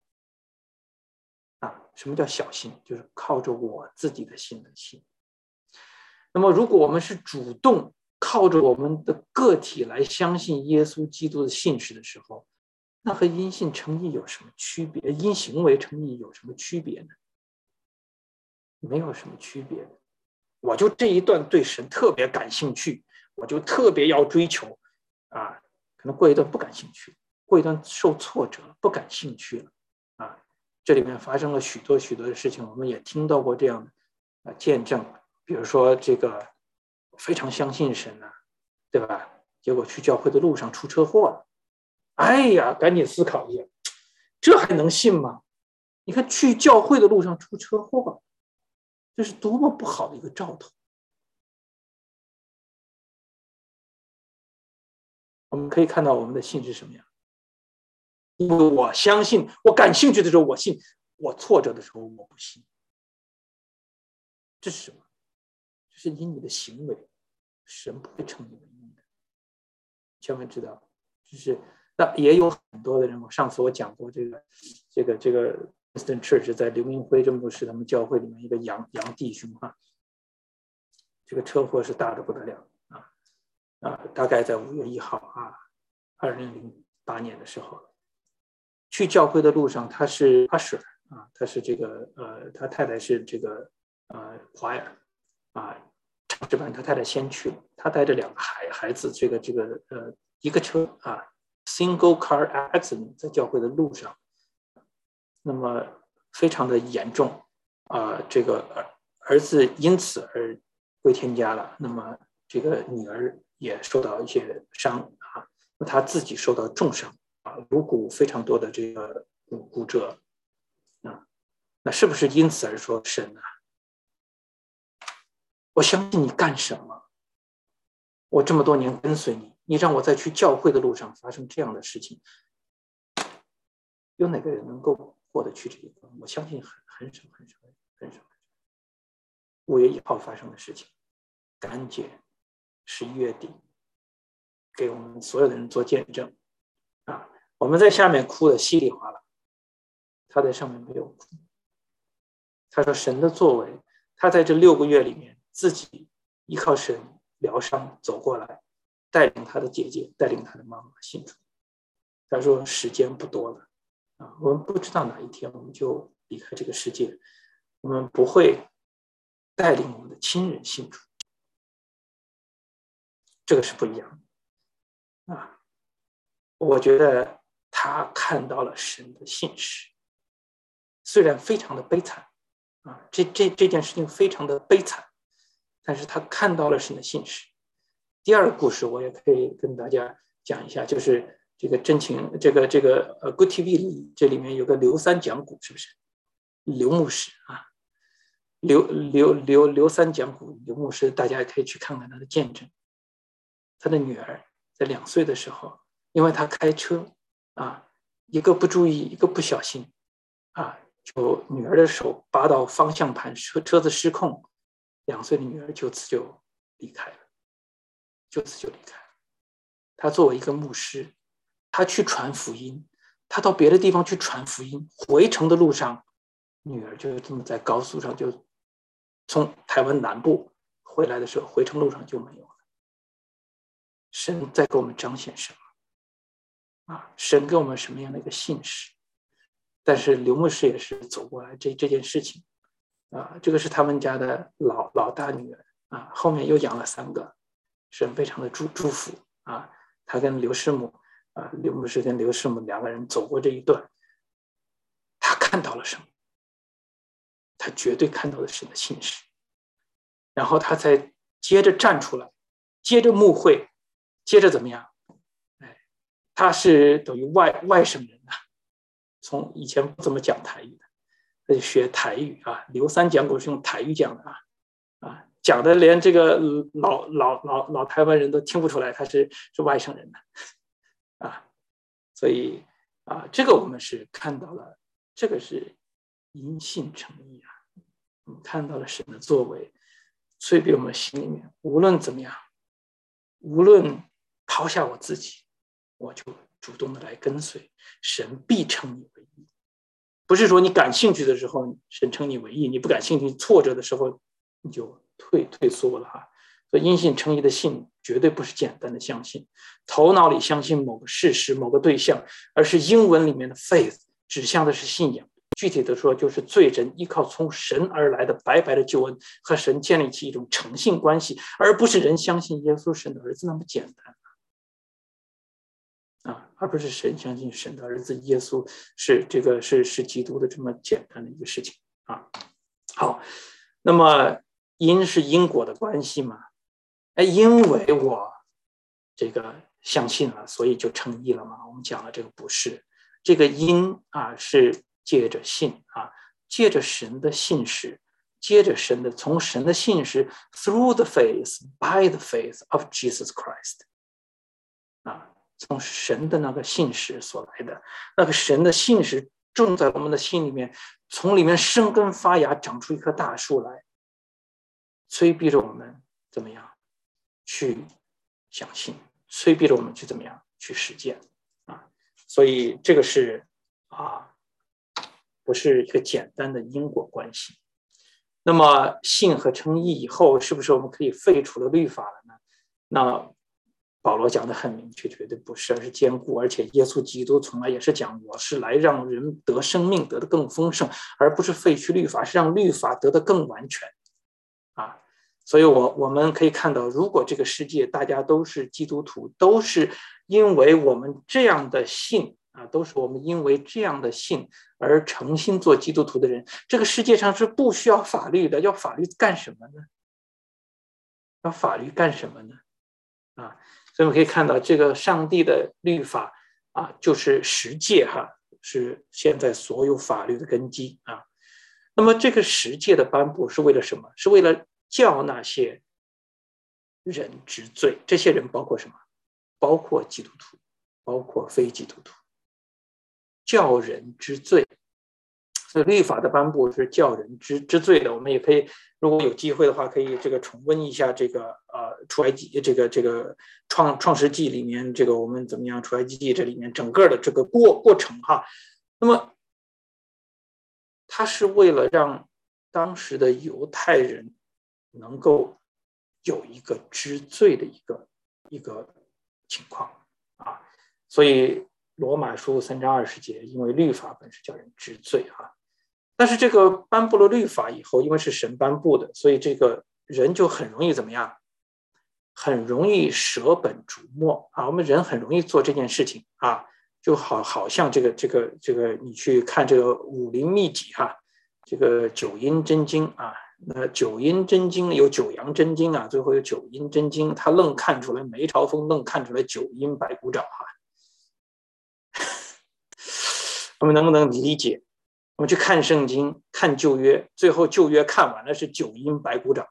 啊！什么叫小信？就是靠着我自己的信来信。那么，如果我们是主动靠着我们的个体来相信耶稣基督的信实的时候，那和因信称义有什么区别？因行为称义有什么区别呢？没有什么区别。我就这一段对神特别感兴趣，我就特别要追求啊，可能过一段不感兴趣，过一段受挫折不感兴趣了啊。这里面发生了许多许多的事情，我们也听到过这样的啊见证，比如说这个非常相信神啊，对吧？结果去教会的路上出车祸了，哎呀，赶紧思考一下，这还能信吗？你看去教会的路上出车祸，这是多么不好的一个兆头。我们可以看到我们的信是什么样，因为我相信，我感兴趣的时候我信，我挫折的时候我不信。这是什么？这是因你的行为，神不会称你为义的。千万知道，就是那也有很多的人，我上次我讲过这个，这个这个 Winston Church 在刘明辉这牧师他们教会里面一个杨杨弟兄啊，这个车祸是大的不得了啊啊！大概在五月一号啊，二零零八年的时候，去教会的路上，他是 usher 啊，他是这个呃，他太太是这个呃 choir 啊，唱诗班，他太太先去了，他带着两个孩孩子，这个这个呃一个车啊 ，single car accident 在教会的路上，那么非常的严重啊，这个儿子因此而归天家了，那么这个女儿也受到一些伤啊，他自己受到重伤啊，颅骨非常多的这个骨骨折啊，那是不是因此而说神啊？我相信你干什么？我这么多年跟随你，你让我在去教会的路上发生这样的事情，有哪个人能够过得去这一关？我相信很很少很少很少。五月一号发生的事情，感恩节，十一月底，给我们所有的人做见证啊！我们在下面哭的稀里哗啦，他在上面没有哭。他说神的作为，他在这六个月里面自己依靠神疗伤走过来，带领他的姐姐，带领他的妈妈信主。他说时间不多了啊，我们不知道哪一天我们就离开这个世界，我们不会带领我们的亲人信主，这个是不一样的啊。我觉得他看到了神的信实，虽然非常的悲惨啊，这这这件事情非常的悲惨，但是他看到了神的信实。第二个故事我也可以跟大家讲一下，就是这个真情，这个这个呃 Good T V 里这里面有个刘三讲古，是不是？刘牧师啊，刘刘刘刘三讲古，刘牧师，大家也可以去看看他的见证。他的女儿在两岁的时候，因为他开车啊，一个不注意，一个不小心啊，就女儿的手扒到方向盘，车车子失控，两岁的女儿就此就离开了，就此就离开了。他作为一个牧师，他去传福音，他到别的地方去传福音，回程的路上，女儿就这么在高速上就从台湾南部回来的时候，回程路上就没有了。神在给我们彰显什么啊？神给我们什么样的一个信实？但是刘牧师也是走过来这这件事情啊，这个是他们家的老老大女儿啊，后面又养了三个，神非常的祝祝福啊。他跟刘师母啊，刘牧师跟刘师母两个人走过这一段，他看到了什么？他绝对看到的是神的信实，然后他才接着站出来，接着牧会。接着怎么样？哎，他是等于外外省人啊，从以前不怎么讲台语的，他就学台语啊。刘三讲古是用台语讲的啊，啊，讲的连这个老老老老台湾人都听不出来他是是外省人的啊。所以啊，这个我们是看到了，这个是因信称义啊，我们看到了神的作为，催逼我们心里面，无论怎么样，无论抛下我自己，我就主动的来跟随，神必称你为义。不是说你感兴趣的时候神称你为义，你不感兴趣挫折的时候你就退退缩了哈。所以因信称义的信绝对不是简单的相信，头脑里相信某个事实某个对象，而是英文里面的 faith 指向的是信仰。具体的说，就是罪人依靠从神而来的白白的救恩和神建立起一种诚信关系，而不是人相信耶稣神的儿子那么简单啊，而不是神相信神的儿子耶稣是这个是是基督的这么简单的一个事情啊。好，那么因是因果的关系嘛？哎，因为我这个相信了，所以就称义了嘛？我们讲了这个不是，这个因啊是借着信啊，借着神的信实，借着神的从神的信实 through the faith by the faith of Jesus Christ 啊，从神的那个信实所来的，那个神的信实种在我们的心里面，从里面生根发芽，长出一棵大树来，催逼着我们怎么样去相信，催逼着我们去怎么样去实践啊！所以这个是啊，不是一个简单的因果关系。那么信和称义以后，是不是我们可以废除了律法了呢？那保罗讲的很明确，绝对不是，而是坚固。而且耶稣基督从来也是讲，我是来让人得生命，得的更丰盛，而不是废去律法，是让律法得的更完全啊。所以我我们可以看到，如果这个世界大家都是基督徒，都是因为我们这样的信啊，都是我们因为这样的信而诚心做基督徒的人，这个世界上是不需要法律的。要法律干什么呢？要法律干什么呢？啊，所以我们可以看到，这个上帝的律法啊，就是十诫哈，是现在所有法律的根基啊。那么这个十诫的颁布是为了什么？是为了叫那些人知罪。这些人包括什么？包括基督徒，包括非基督徒，叫人知罪。所以律法的颁布是叫人知知罪的。我们也可以，如果有机会的话，可以这个重温一下这个呃出埃及这个这个创创世纪里面这个我们怎么样出埃及记这里面整个的这个过过程哈。那么它是为了让当时的犹太人能够有一个知罪的一个一个情况啊，所以罗马书三章二十节，因为律法本是叫人知罪啊。但是这个颁布了律法以后，因为是神颁布的，所以这个人就很容易怎么样？很容易舍本逐末啊！我们人很容易做这件事情啊，就好好像这个这个这个，你去看这个武林秘籍哈、啊，这个九阴真经啊，那九阴真经有九阳真经啊，最后有九阴真经，他愣看出来梅超风愣看出来九阴白骨爪哈、啊，我们能不能理解？我们去看圣经，看旧约，最后旧约看完了是九阴白骨爪，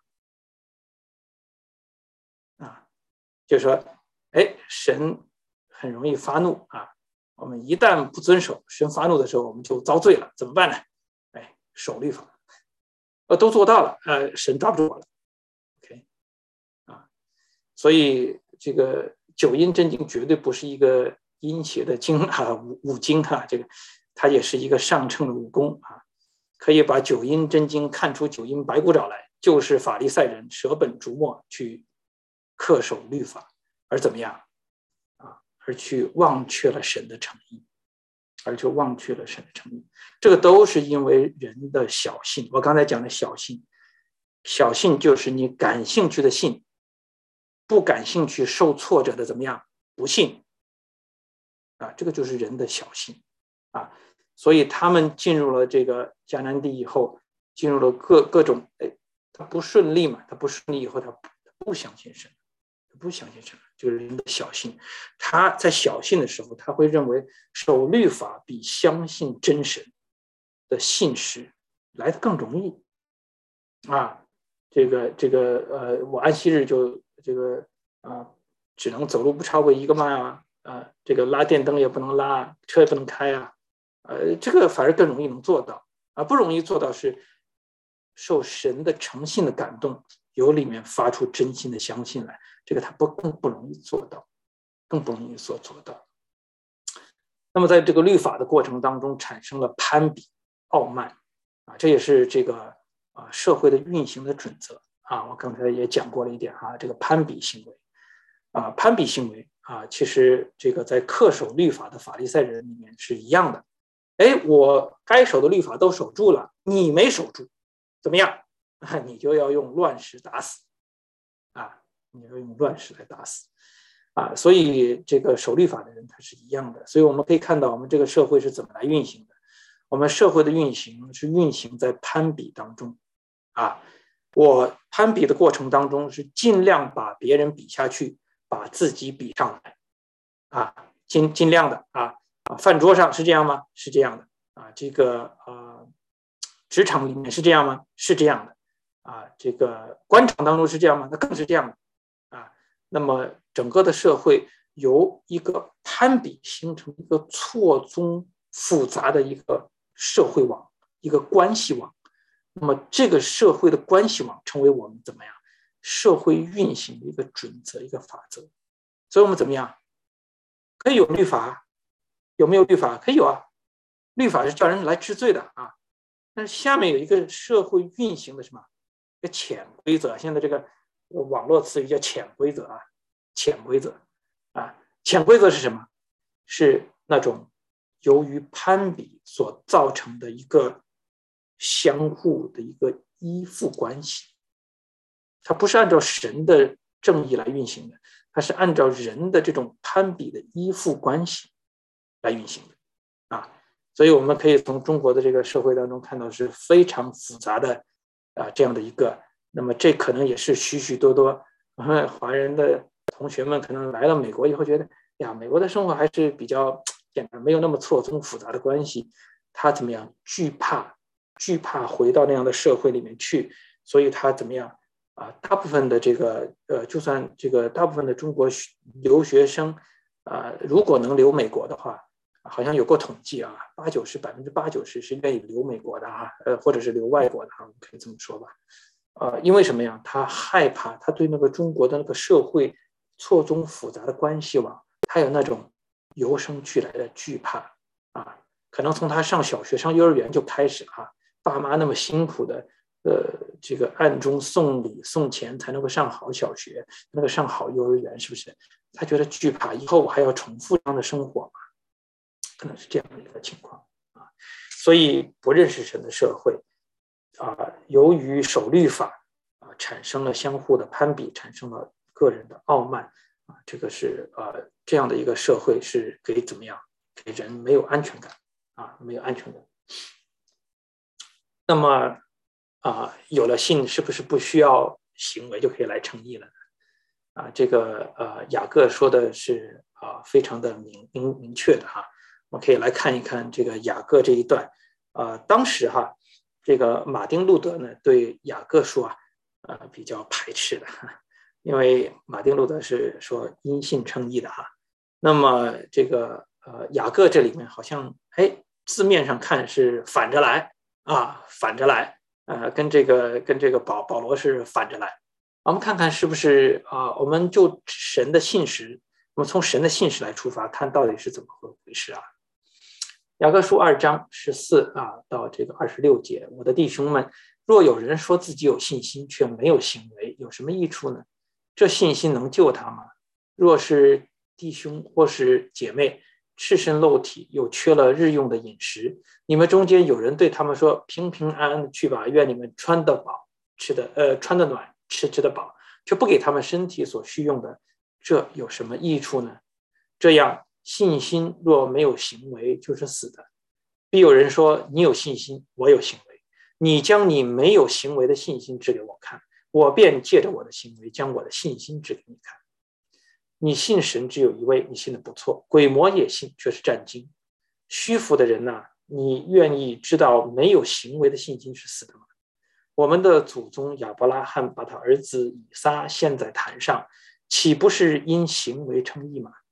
啊，就是说，哎，神很容易发怒啊。我们一旦不遵守，神发怒的时候，我们就遭罪了，怎么办呢？哎，守律法，呃，都做到了，呃，神抓不住我了 ，OK， 啊，所以这个九阴真经绝对不是一个阴邪的经啊，五五经哈、啊，这个。它也是一个上乘的武功啊，可以把九阴真经看出九阴白骨爪来，就是法利赛人舍本逐末去恪守律法，而怎么样啊？而去忘却了神的诚意，而去忘却了神的诚意，这个都是因为人的小信。我刚才讲的小信，小信就是你感兴趣的信，不感兴趣受挫折的怎么样？不信啊，这个就是人的小信啊。所以他们进入了这个迦南地以后，进入了各各种，哎，他不顺利嘛，他不顺利以后，他不相信神，他不相信神，就是人的小信。他在小信的时候，他会认为守律法比相信真神的信实来得更容易啊。这个这个呃，我安息日就这个啊，只能走路不超过一个迈啊， 呃，这个拉电灯也不能拉，车也不能开啊，呃，这个反而更容易能做到啊，不容易做到是受神的诚信的感动，由里面发出真心的相信来，这个他不更不容易做到，更不容易所做到。那么在这个律法的过程当中，产生了攀比、傲慢啊，这也是这个啊社会的运行的准则啊。我刚才也讲过了一点哈、啊，这个攀比行为啊，攀比行为啊，其实这个在恪守律法的法利赛人里面是一样的。哎，我该守的律法都守住了，你没守住，怎么样？啊，你就要用乱石打死啊，你要用乱石来打死啊。所以这个守律法的人他是一样的。所以我们可以看到，我们这个社会是怎么来运行的。我们社会的运行是运行在攀比当中啊。我攀比的过程当中是尽量把别人比下去，把自己比上来啊，尽尽量的啊。啊，饭桌上是这样吗？是这样的啊。这个呃，职场里面是这样吗？是这样的啊。这个官场当中是这样吗？那更是这样的啊。那么整个的社会由一个攀比形成一个错综复杂的一个社会网，一个关系网。那么这个社会的关系网成为我们怎么样社会运行的一个准则，一个法则。所以我们怎么样可以有律法？有没有律法？可以有啊，律法是叫人来治罪的啊。但是下面有一个社会运行的什么一个潜规则，现在这个网络词语叫潜规则啊，潜规则啊，潜规则是什么？是那种由于攀比所造成的一个相互的一个依附关系，它不是按照神的正义来运行的，它是按照人的这种攀比的依附关系来运行的啊。所以我们可以从中国的这个社会当中看到是非常复杂的啊这样的一个，那么这可能也是许许多多华人的同学们可能来了美国以后觉得呀，美国的生活还是比较简单，没有那么错综复杂的关系，他怎么样惧怕惧怕回到那样的社会里面去，所以他怎么样啊？大部分的这个呃，就算这个大部分的中国留学生啊，如果能留美国的话。好像有过统计啊，八九十百分之八九十是愿意留美国的啊，呃，或者是留外国的啊，可以这么说吧。呃，因为什么呀？他害怕，他对那个中国的那个社会错综复杂的关系网，他有那种与生俱来的惧怕啊。可能从他上小学、上幼儿园就开始啊，爸妈那么辛苦的，呃，这个暗中送礼送钱才能够上好小学，能够上好幼儿园，是不是？他觉得惧怕，以后我还要重复这样的生活吗？可能是这样的一个情况啊。所以不认识神的社会啊，由于守律法啊，产生了相互的攀比，产生了个人的傲慢啊，这个是呃这样的一个社会是可以怎么样？给人没有安全感啊，没有安全感。那么啊，有了信，是不是不需要行为就可以来称义了呢？啊，这个呃雅各说的是啊非常的明明明确的哈。我们可以来看一看这个雅各这一段，呃，当时哈，这个马丁路德呢对雅各书啊，呃比较排斥的，因为马丁路德是说因信称义的哈。那么这个呃雅各这里面好像哎字面上看是反着来啊，反着来，呃，跟这个跟这个保保罗是反着来。我们看看是不是啊？我们就神的信实，我们从神的信实来出发，看到底是怎么回事啊？雅各书二章十四啊到这个二十六节，我的弟兄们，若有人说自己有信心，却没有行为，有什么益处呢？这信心能救他吗？若是弟兄或是姐妹赤身露体，又缺了日用的饮食，你们中间有人对他们说：“平平安安的去吧，愿你们穿得饱，吃的呃穿得暖，吃吃得饱，却不给他们身体所需用的，这有什么益处呢？”这样。信心若没有行为，就是死的。必有人说：“你有信心，我有行为。你将你没有行为的信心指给我看，我便借着我的行为将我的信心指给你看。”你信神只有一位，你信的不错，鬼魔也信，却是战惊。虚浮的人呐、啊，你愿意知道没有行为的信心是死的吗？我们的祖宗亚伯拉罕把他儿子以撒献在坛上，岂不是因行为称义吗？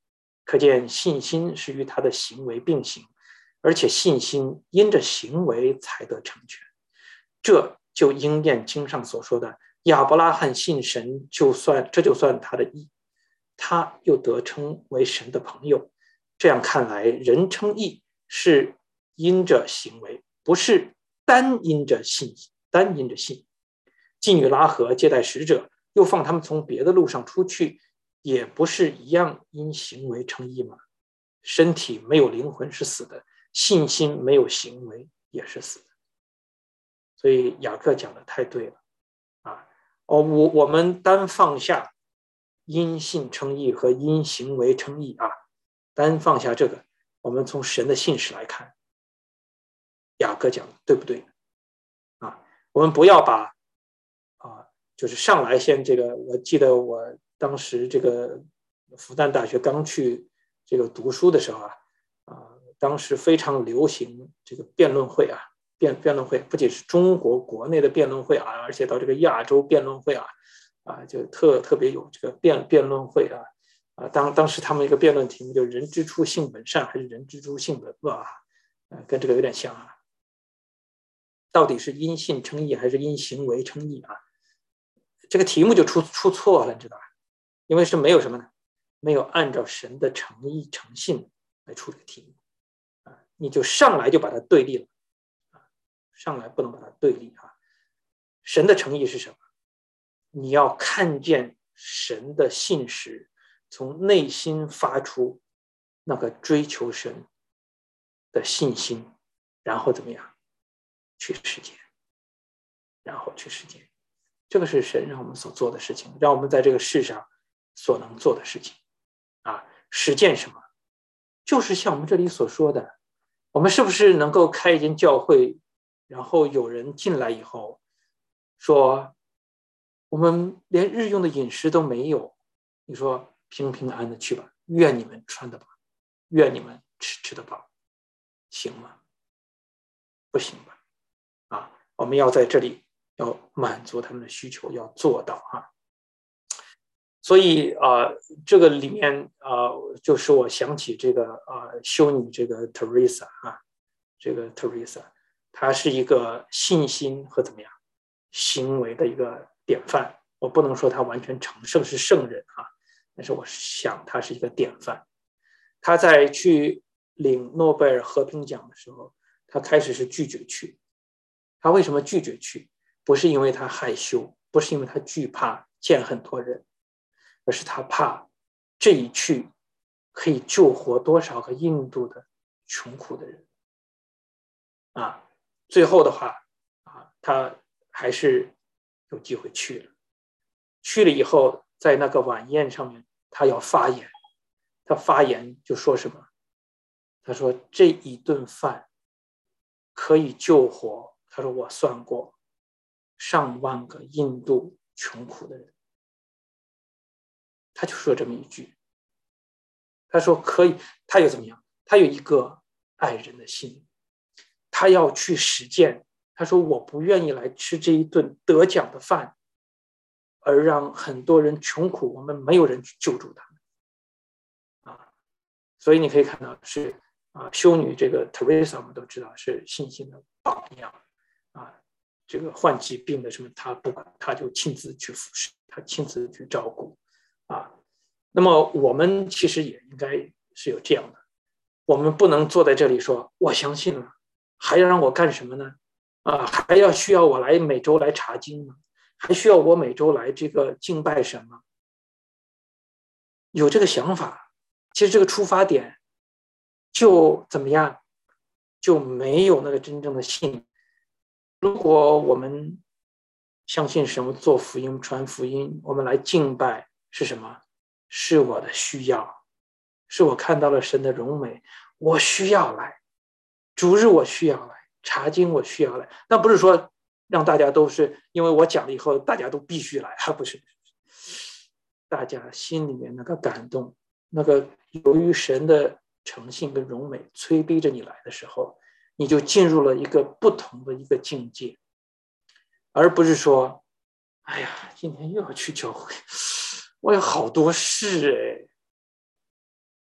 可见信心是与他的行为并行，而且信心因着行为才得成全。这就应验经上所说的，亚伯拉罕信神，就算这就算他的义，他又得称为神的朋友。这样看来，人称义是因着行为，不是单因着信，单因着信。妓女拉合接待使者，又放他们从别的路上出去，也不是一样因行为称义吗？身体没有灵魂是死的，信心没有行为也是死的。所以雅各讲的太对了啊！哦，我我们单放下因信称义和因行为称义啊，单放下这个，我们从神的信实来看，雅各讲的对不对啊？我们不要把啊，就是上来先这个，我记得我当时这个复旦大学刚去这个读书的时候啊，啊，当时非常流行这个辩论会啊。辩辩论会不仅是中国国内的辩论会啊，而且到这个亚洲辩论会啊，啊，就特特别有这个辩辩论会啊，啊，当当时他们一个辩论题目就人之初性本善还是人之初性本恶啊，呃，跟这个有点像啊，到底是因信称义还是因行为称义啊？这个题目就出出错了，你知道吧？因为是没有什么呢，没有按照神的诚意诚信来出这个题目啊，你就上来就把它对立了。上来不能把它对立啊！神的诚意是什么？你要看见神的信实，从内心发出那个追求神的信心，然后怎么样去实践，然后去实践。这个是神让我们所做的事情，让我们在这个世上所能做的事情啊！实践什么？就是像我们这里所说的，我们是不是能够开一间教会？然后有人进来以后说，我们连日用的饮食都没有，你说平平安安的去吧，愿你们穿得饱，愿你们吃吃得饱，行吗？不行吧？啊，我们要在这里要满足他们的需求，要做到啊。所以啊、呃，这个里面啊、呃，就是我想起这个啊、呃，修女这个 Teresa 啊，这个 Teresa。他是一个信心和怎么样行为的一个典范。我不能说他完全成圣是圣人啊，但是我想他是一个典范。他在去领诺贝尔和平奖的时候，他开始是拒绝去。他为什么拒绝去？不是因为他害羞，不是因为他惧怕见很多人，而是他怕这一去可以救活多少个印度的穷苦的人啊！最后的话啊，他还是有机会去了。去了以后，在那个晚宴上面，他要发言。他发言就说什么？他说这一顿饭可以救活，他说我算过上万个印度穷苦的人。他就说这么一句。他说可以，他又怎么样？他有一个爱人的心，他要去实践。他说我不愿意来吃这一顿得奖的饭，而让很多人穷苦，我们没有人去救助他们啊。所以你可以看到是啊，修女这个 Teresa 我们都知道是信心的榜样啊。这个患疾病的什么，他不管，他就亲自去服侍，他亲自去照顾啊。那么我们其实也应该是有这样的，我们不能坐在这里说我相信了，还要让我干什么呢？啊，还要需要我来每周来查经吗？还需要我每周来这个敬拜神吗？有这个想法，其实这个出发点就怎么样，就没有那个真正的信。如果我们相信神，做福音、传福音，我们来敬拜是什么？是我的需要，是我看到了神的荣美，我需要来，主日我需要来，查经我需要来。那不是说让大家都是因为我讲了以后，大家都必须来，还不是？大家心里面那个感动，那个由于神的诚信跟荣美催逼着你来的时候，你就进入了一个不同的一个境界，而不是说，哎呀，今天又要去教会，我有好多事哎，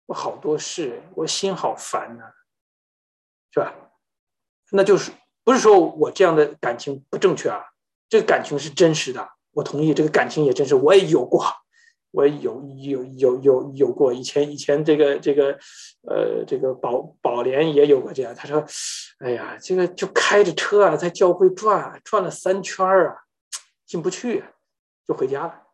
我好多事，我心好烦呐、啊，是吧？那就是不是说我这样的感情不正确啊？这个感情是真实的，我同意，这个感情也真实，我也有过，我也有有有有有过。以前以前这个这个呃这个宝宝莲也有过这样，他说，哎呀，这个就开着车啊，在教会转转了三圈啊，进不去，就回家了。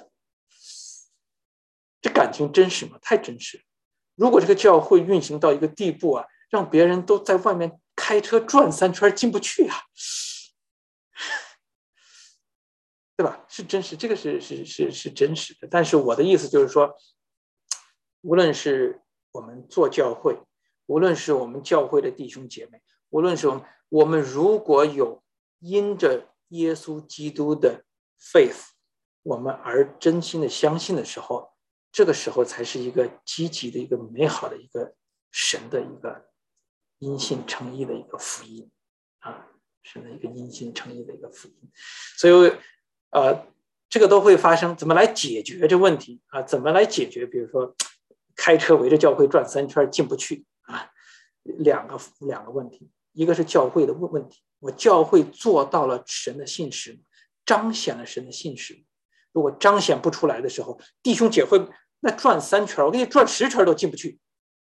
这感情真实吗？太真实了。如果这个教会运行到一个地步啊，让别人都在外面开车转三圈进不去啊，对吧？是真实，这个是是是是真实的。但是我的意思就是说，无论是我们做教会，无论是我们教会的弟兄姐妹，无论是我们我们如果有因着耶稣基督的 faith， 我们而真心的相信的时候，这个时候才是一个积极的一个美好的一个神的一个因信诚意的一个福音啊，神的一个因信诚意的一个福音。所以呃这个都会发生，怎么来解决这问题啊？怎么来解决？比如说开车围着教会转三圈进不去啊，两个两个问题，一个是教会的问题，我教会做到了神的信实，彰显了神的信实。如果彰显不出来的时候，弟兄姐妹那转三圈，我给你转十圈都进不去，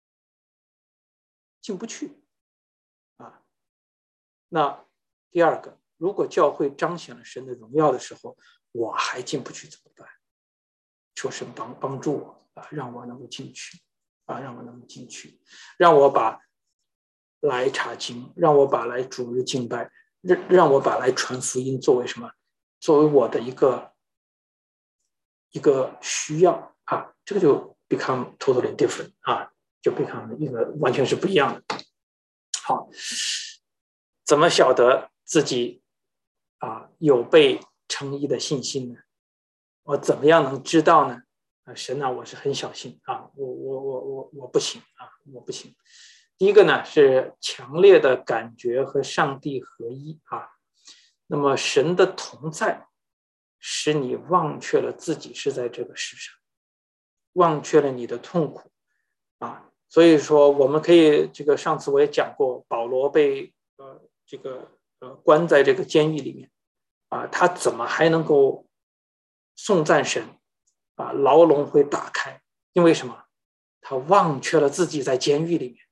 进不去啊。那第二个，如果教会彰显了神的荣耀的时候，我还进不去怎么办？求神帮帮助我啊，让我能够进去啊，让我能够进去，让我把来查经，让我把来主日敬拜，让我把来传福音作为什么？作为我的一个一个需要啊，这个就 become totally different 啊，就 become 一个完全是不一样的。好，怎么晓得自己啊有被称义的信心呢？我怎么样能知道呢？啊，神啊，我是很小心啊，我我我我我不行啊，我不行。第一个呢是强烈的感觉和上帝合一啊，那么神的同在使你忘却了自己是在这个世上，忘却了你的痛苦啊。所以说，我们可以这个上次我也讲过，保罗被呃这个呃关在这个监狱里面啊，他怎么还能够颂赞神啊？牢笼会打开，因为什么？他忘却了自己在监狱里面，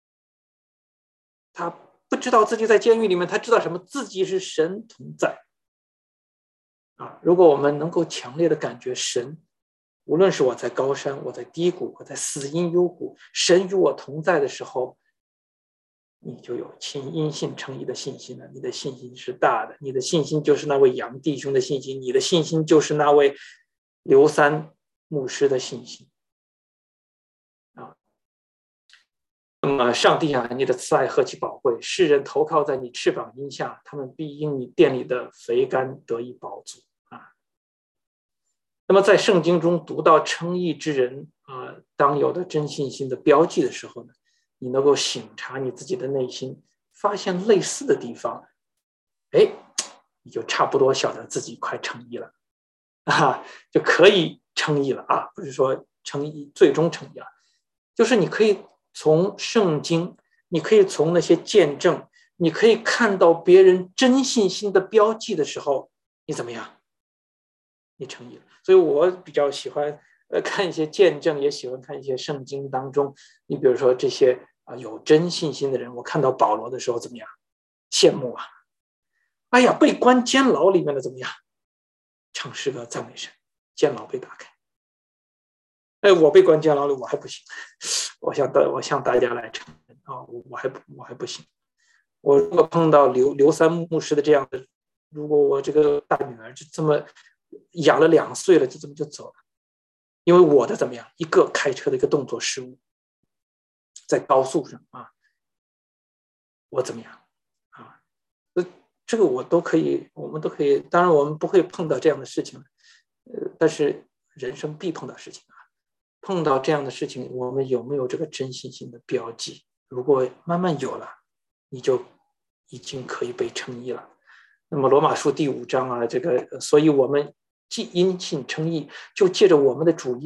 他不知道自己在监狱里面，他知道什么？自己是神同在啊！如果我们能够强烈的感觉神，无论是我在高山，我在低谷，我在死荫幽谷，神与我同在的时候，你就有因信称义的信心了。你的信心是大的，你的信心就是那位杨弟兄的信心，你的信心就是那位刘三牧师的信心啊。那么，上帝啊，你的慈爱何其宝贵！世人投靠在你翅膀荫下，他们必因你殿里的肥甘得以饱足啊。那么，在圣经中读到称义之人啊当有的真信心的标记的时候呢，你能够省察你自己的内心，发现类似的地方，哎，你就差不多晓得自己快称义了啊，就可以称义了啊，不是说称义最终称义了，就是你可以从圣经，你可以从那些见证，你可以看到别人真信心的标记的时候，你怎么样？你称义了。所以我比较喜欢呃看一些见证，也喜欢看一些圣经当中，你比如说这些啊、呃、有真信心的人，我看到保罗的时候怎么样？羡慕啊！哎呀，被关监牢里面的怎么样？唱诗歌赞美神，监牢被打开。哎，我被关监牢里，我还不行。我向大我向大家来承认啊，我我还我还不行。我如果碰到刘刘三牧师的这样的，如果我这个大女儿就这么养了两岁了，就这么就走了，因为我的怎么样，一个开车的一个动作失误，在高速上啊，我怎么样啊？这个我都可以，我们都可以。当然，我们不会碰到这样的事情，呃，但是人生必碰到事情啊。碰到这样的事情，我们有没有这个真信心的标记？如果慢慢有了，你就已经可以被称义了。那么罗马书第五章啊，这个，所以我们既因信称义，就借着我们的主耶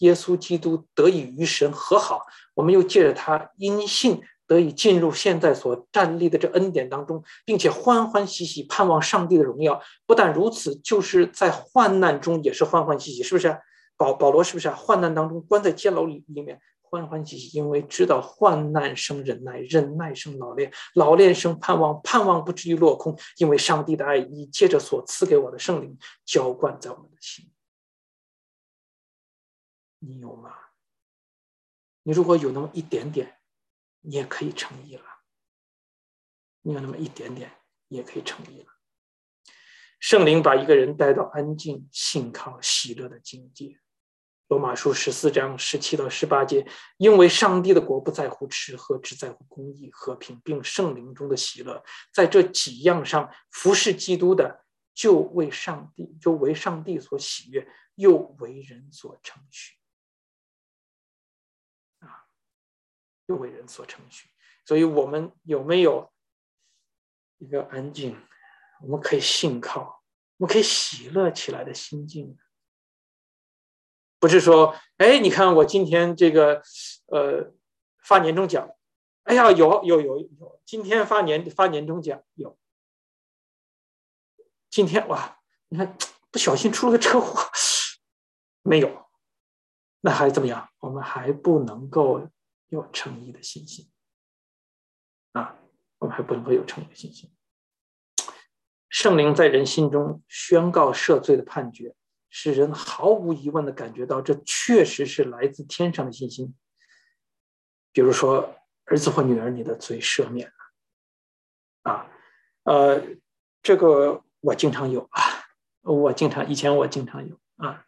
耶稣基督得以与神和好，我们又借着他因信得以进入现在所站立的这恩典当中，并且欢欢喜喜盼望上帝的荣耀。不但如此，就是在患难中也是欢欢喜喜，是不是？保保罗是不是啊？患难当中关在监牢里里面欢欢喜喜，因为知道患难生忍耐，忍耐生老练，老练生盼望，盼望不至于落空，因为上帝的爱已借着所赐给我的圣灵浇灌在我们的心。你有吗？你如果有那么一点点，你也可以成义了。你有那么一点点，也可以成义了。圣灵把一个人带到安静、信靠、喜乐的境界。罗马书十四章十七到十八节，因为上帝的国不在乎吃喝，只在乎公义、和平，并圣灵中的喜乐。在这几样上，服侍基督的，就为上帝，就为上帝所喜悦，又为人所称许。啊，又为人所称许。所以我们有没有一个安静，我们可以信靠，我们可以喜乐起来的心境？不是说，哎，你看我今天这个，呃，发年终奖，哎呀，有有有有，今天发年发年终奖有，今天哇，你看不小心出了个车祸，没有，那还怎么样？我们还不能够有诚意的信心啊，我们还不能够有诚意的信心。圣灵在人心中宣告赦罪的判决，使人毫无疑问的感觉到这确实是来自天上的信心。比如说，儿子或女儿，你的罪赦免了啊，呃，这个我经常有啊，我经常以前我经常有啊，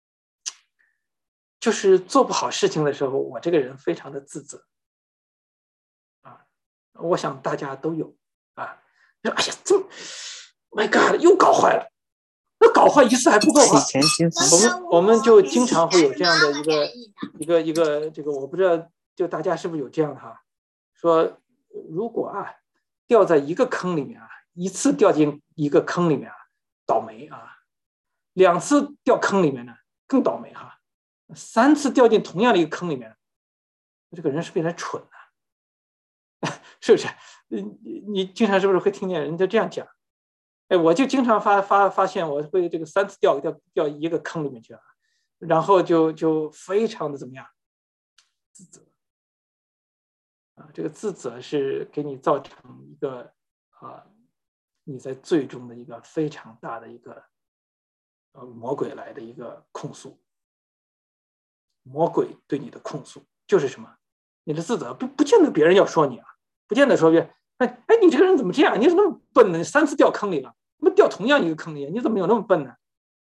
就是做不好事情的时候，我这个人非常的自责啊，我想大家都有啊，哎呀，这 ，My God， 又搞坏了。那搞坏一次还不够啊！我们我们就经常会有这样的一个一个一个这个，我不知道就大家是不是有这样的哈，说如果啊掉在一个坑里面啊，一次掉进一个坑里面啊，倒霉啊；两次掉坑里面呢，更倒霉哈；三次掉进同样的一个坑里面，这个人是变得蠢了，是不是？你你经常是不是会听见人家这样讲？哎，我就经常发发发现，我会这个三次掉掉掉一个坑里面去啊，然后就就非常的怎么样，自责啊，这个自责是给你造成一个啊，你在最终的一个非常大的一个呃魔鬼来的一个控诉，魔鬼对你的控诉就是什么？你的自责不不见得别人要说你啊，不见得说别哎哎你这个人怎么这样？你怎么那么笨呢？你三次掉坑里了。怎么掉同样一个坑里？你怎么有那么笨呢？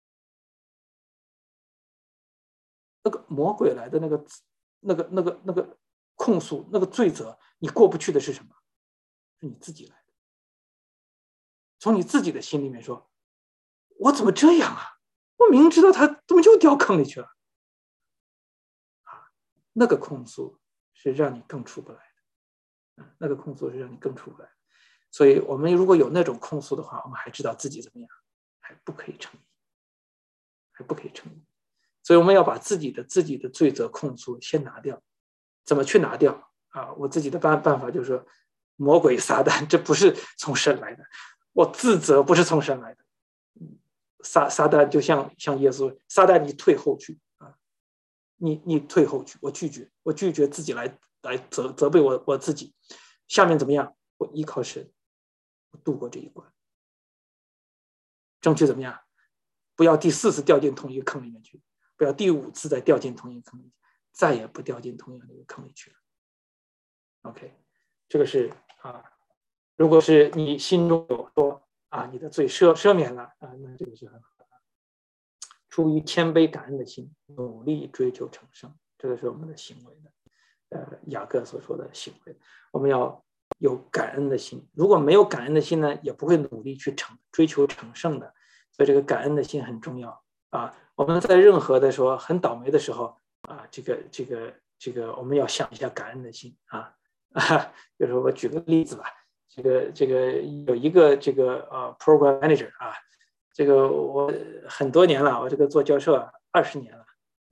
那个魔鬼来的那个、那个、那个、那个控诉、那个罪责，你过不去的是什么？是你自己来的。从你自己的心里面说，我怎么这样啊？我明知道他怎么就掉坑里去了啊？那个控诉是让你更出不来的，那个控诉是让你更出不来的。所以我们如果有那种控诉的话，我们还知道自己怎么样，还不可以成义，还不可以成义。所以我们要把自己的自己的罪责控诉先拿掉。怎么去拿掉啊？我自己的办办法就是说，魔鬼撒旦这不是从神来的，我自责不是从神来的。撒撒旦就像像耶稣，撒旦你退后去啊，你你退后去，我拒绝，我拒绝自己来来责责备我我自己。下面怎么样？我依靠神，我度过这一关。争取怎么样？不要第四次掉进同一个坑里面去，不要第五次再掉进同一个坑里面，再也不掉进同样的一个坑里去了。OK， 这个是啊，如果是你心中有说啊，你的罪赦赦免了啊，那这个是很好的。出于谦卑感恩的心，努力追求成圣，这个是我们的行为的。呃，雅各所说的行为，我们要有感恩的心。如果没有感恩的心呢，也不会努力去成追求成圣的。所以这个感恩的心很重要啊。我们在任何的说很倒霉的时候啊，这个这个这个，我们要想一下感恩的心啊。啊，比如说我举个例子吧，这个这个有一个这个呃 program manager 啊，这个我很多年了，我这个做教授二十年了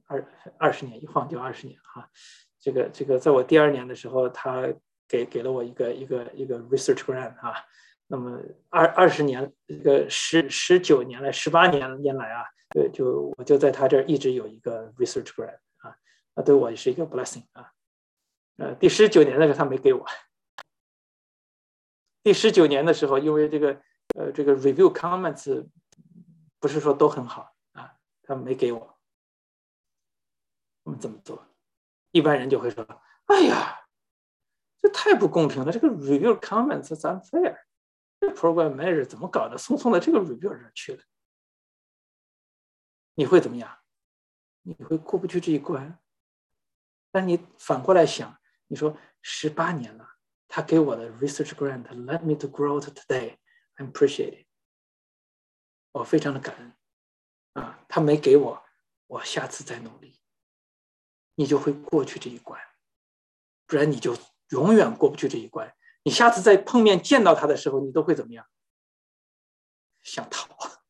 二二十年，一晃就二十年哈、啊。这个这个，在我第二年的时候，他给给了我一个一个一个 research grant 啊。那么二二十年，这个十十九年来，十八年年来啊，对，就我就在他这儿一直有一个 research grant 啊，那对我也是一个 blessing 啊。呃，第十九年的时候他没给我。第十九年的时候，因为这个呃这个 review comments 不是说都很好啊，他没给我。我们怎么做？一般人就会说：“哎呀，这太不公平了！这个 review comments is unfair， 这 program manager 怎么搞的，送送到这个 review 这去了？”你会怎么样？你会过不去这一关。但你反过来想，你说十八年了，他给我的 research grant led me to grow to today， I appreciate it， 我非常的感恩啊。他没给我，我下次再努力，你就会过去这一关，不然你就永远过不去这一关。你下次再碰面见到他的时候，你都会怎么样？想逃，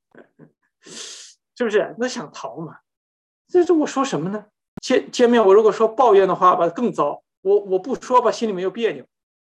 是不是？那想逃嘛？这是我说什么呢？见见面，我如果说抱怨的话吧，更糟。我我不说吧，心里面又别扭。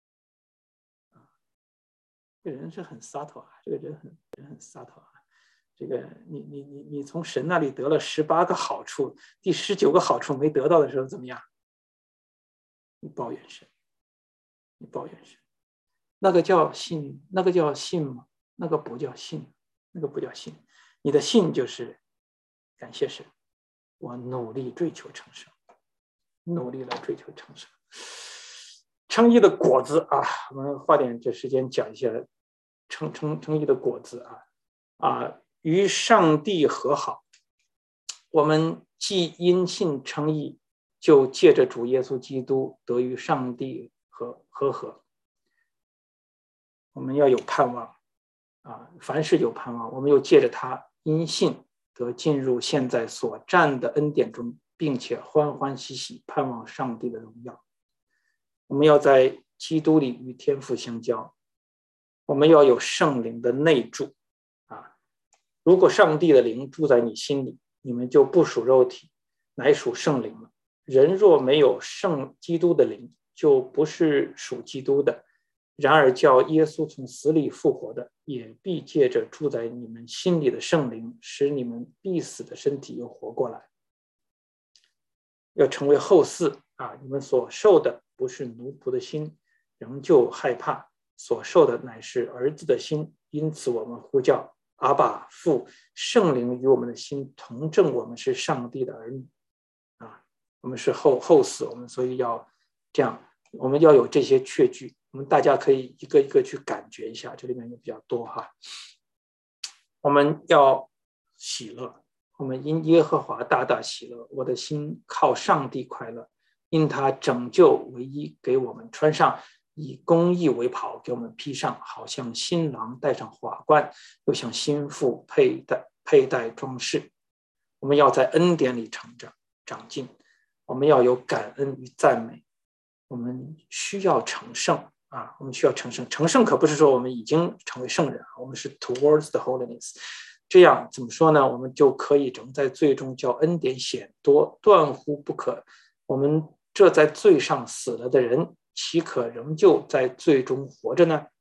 这个人是很洒脱啊，这个人很人很洒脱啊。这个你你你你从神那里得了十八个好处，第十九个好处没得到的时候怎么样？你抱怨神，你抱怨神，那个叫信，那个叫信吗？那个不叫信，那个不叫信。你的信就是感谢神，我努力追求成圣，努力来追求成圣。称义的果子啊，我们花点这时间讲一下称称称义的果子啊啊，与上帝和好。我们既因信称义，就借着主耶稣基督得与上帝和和合。我们要有盼望啊，凡事有盼望。我们又借着他因信得进入现在所占的恩典中，并且欢欢喜喜盼望上帝的荣耀。我们要在基督里与天父相交，我们要有圣灵的内住啊。如果上帝的灵住在你心里，你们就不属肉体，乃属圣灵了。人若没有圣基督的灵，就不是属基督的。然而叫耶稣从死里复活的，也必借着住在你们心里的圣灵，使你们必死的身体又活过来。要成为后嗣啊！你们所受的不是奴仆的心，仍旧害怕；所受的乃是儿子的心。因此，我们呼叫阿爸父，圣灵与我们的心同证，我们是上帝的儿女啊！我们是后后嗣，我们所以要这样，我们要有这些确据。我们大家可以一个一个去感觉一下，这里面也比较多哈。我们要喜乐。我们因耶和华大大喜乐，我的心靠上帝快乐，因他拯救唯一给我们穿上，以公义为袍给我们披上，好像新郎戴上华冠，又像新妇佩戴佩戴装饰。我们要在恩典里成长长进，我们要有感恩与赞美。我们需要成圣啊！我们需要成圣，成圣可不是说我们已经成为圣人，我们是 towards the holiness。这样怎么说呢？我们就可以仍在罪中叫恩典显多，断乎不可。我们这在罪上死了的人，岂可仍旧在罪中活着呢？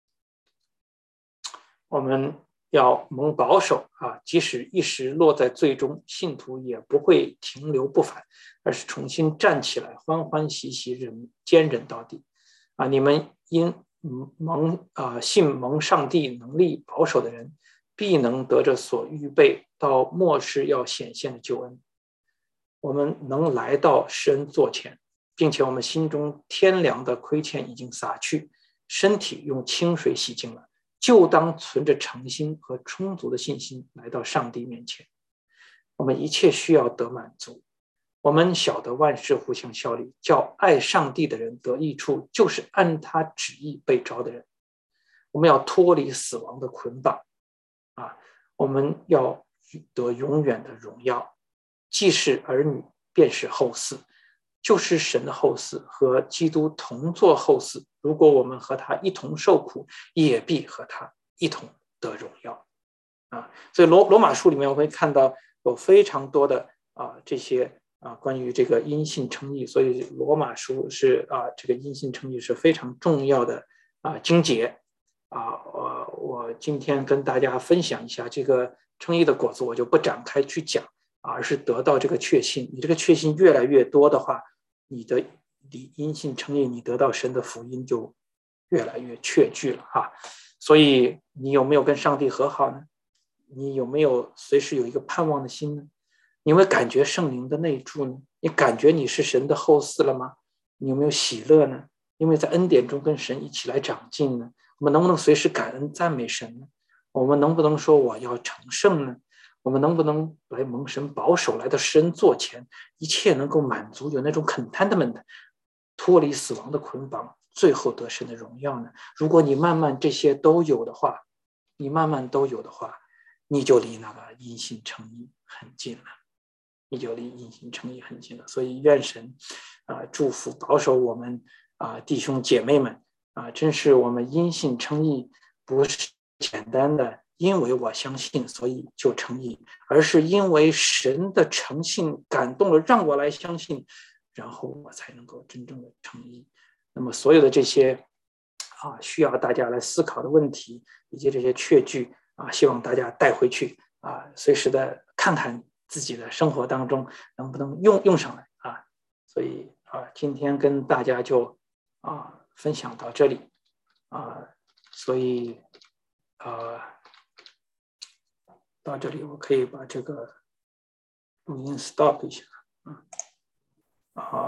我们要蒙保守啊，即使一时落在罪中，信徒也不会停留不返，而是重新站起来，欢欢喜喜忍坚忍到底啊！你们因蒙啊信蒙上帝能力保守的人，必能得着所预备到末世要显现的救恩。我们能来到施恩座前，并且我们心中天良的亏欠已经洒去，身体用清水洗净了，就当存着诚心和充足的信心来到上帝面前。我们一切需要得满足。我们晓得万事互相效力，叫爱上帝的人得益处，就是按他旨意被召的人。我们要脱离死亡的捆绑啊！我们要得永远的荣耀，既是儿女，便是后嗣，就是神的后嗣，和基督同作后嗣。如果我们和他一同受苦，也必和他一同得荣耀啊！所以罗罗马书里面我会看到有非常多的啊这些啊关于这个因信称义，所以罗马书是啊这个因信称义是非常重要的啊经节啊。我我今天跟大家分享一下这个称义的果子，我就不展开去讲，而是得到这个确信。你这个确信越来越多的话，你的你因信称义，你得到神的福音就越来越确据了哈。所以你有没有跟上帝和好呢？你有没有随时有一个盼望的心呢？你有没有感觉圣灵的内住呢？你感觉你是神的后嗣了吗？你有没有喜乐呢？因为在恩典中跟神一起来长进呢？我们能不能随时感恩赞美神呢？我们能不能说我要成圣呢？我们能不能来蒙神保守，来到施恩座前，一切能够满足，有那种 contentment， 脱离死亡的捆绑，最后得神的荣耀呢？如果你慢慢这些都有的话，你慢慢都有的话，你就离那个因信称义很近了，你就离因信称义很近了。所以愿神啊、呃、祝福保守我们啊、呃、弟兄姐妹们啊、呃，真是我们因信称义不是简单的因为我相信所以就称义，而是因为神的诚信感动了，让我来相信，然后我才能够真正的称义。那么所有的这些啊需要大家来思考的问题，以及这些确据啊，希望大家带回去啊，随时的看看自己的生活当中能不能用用上来啊。所以啊，今天跟大家就啊分享到这里啊，所以啊到这里我可以把这个录音 stop 一下啊。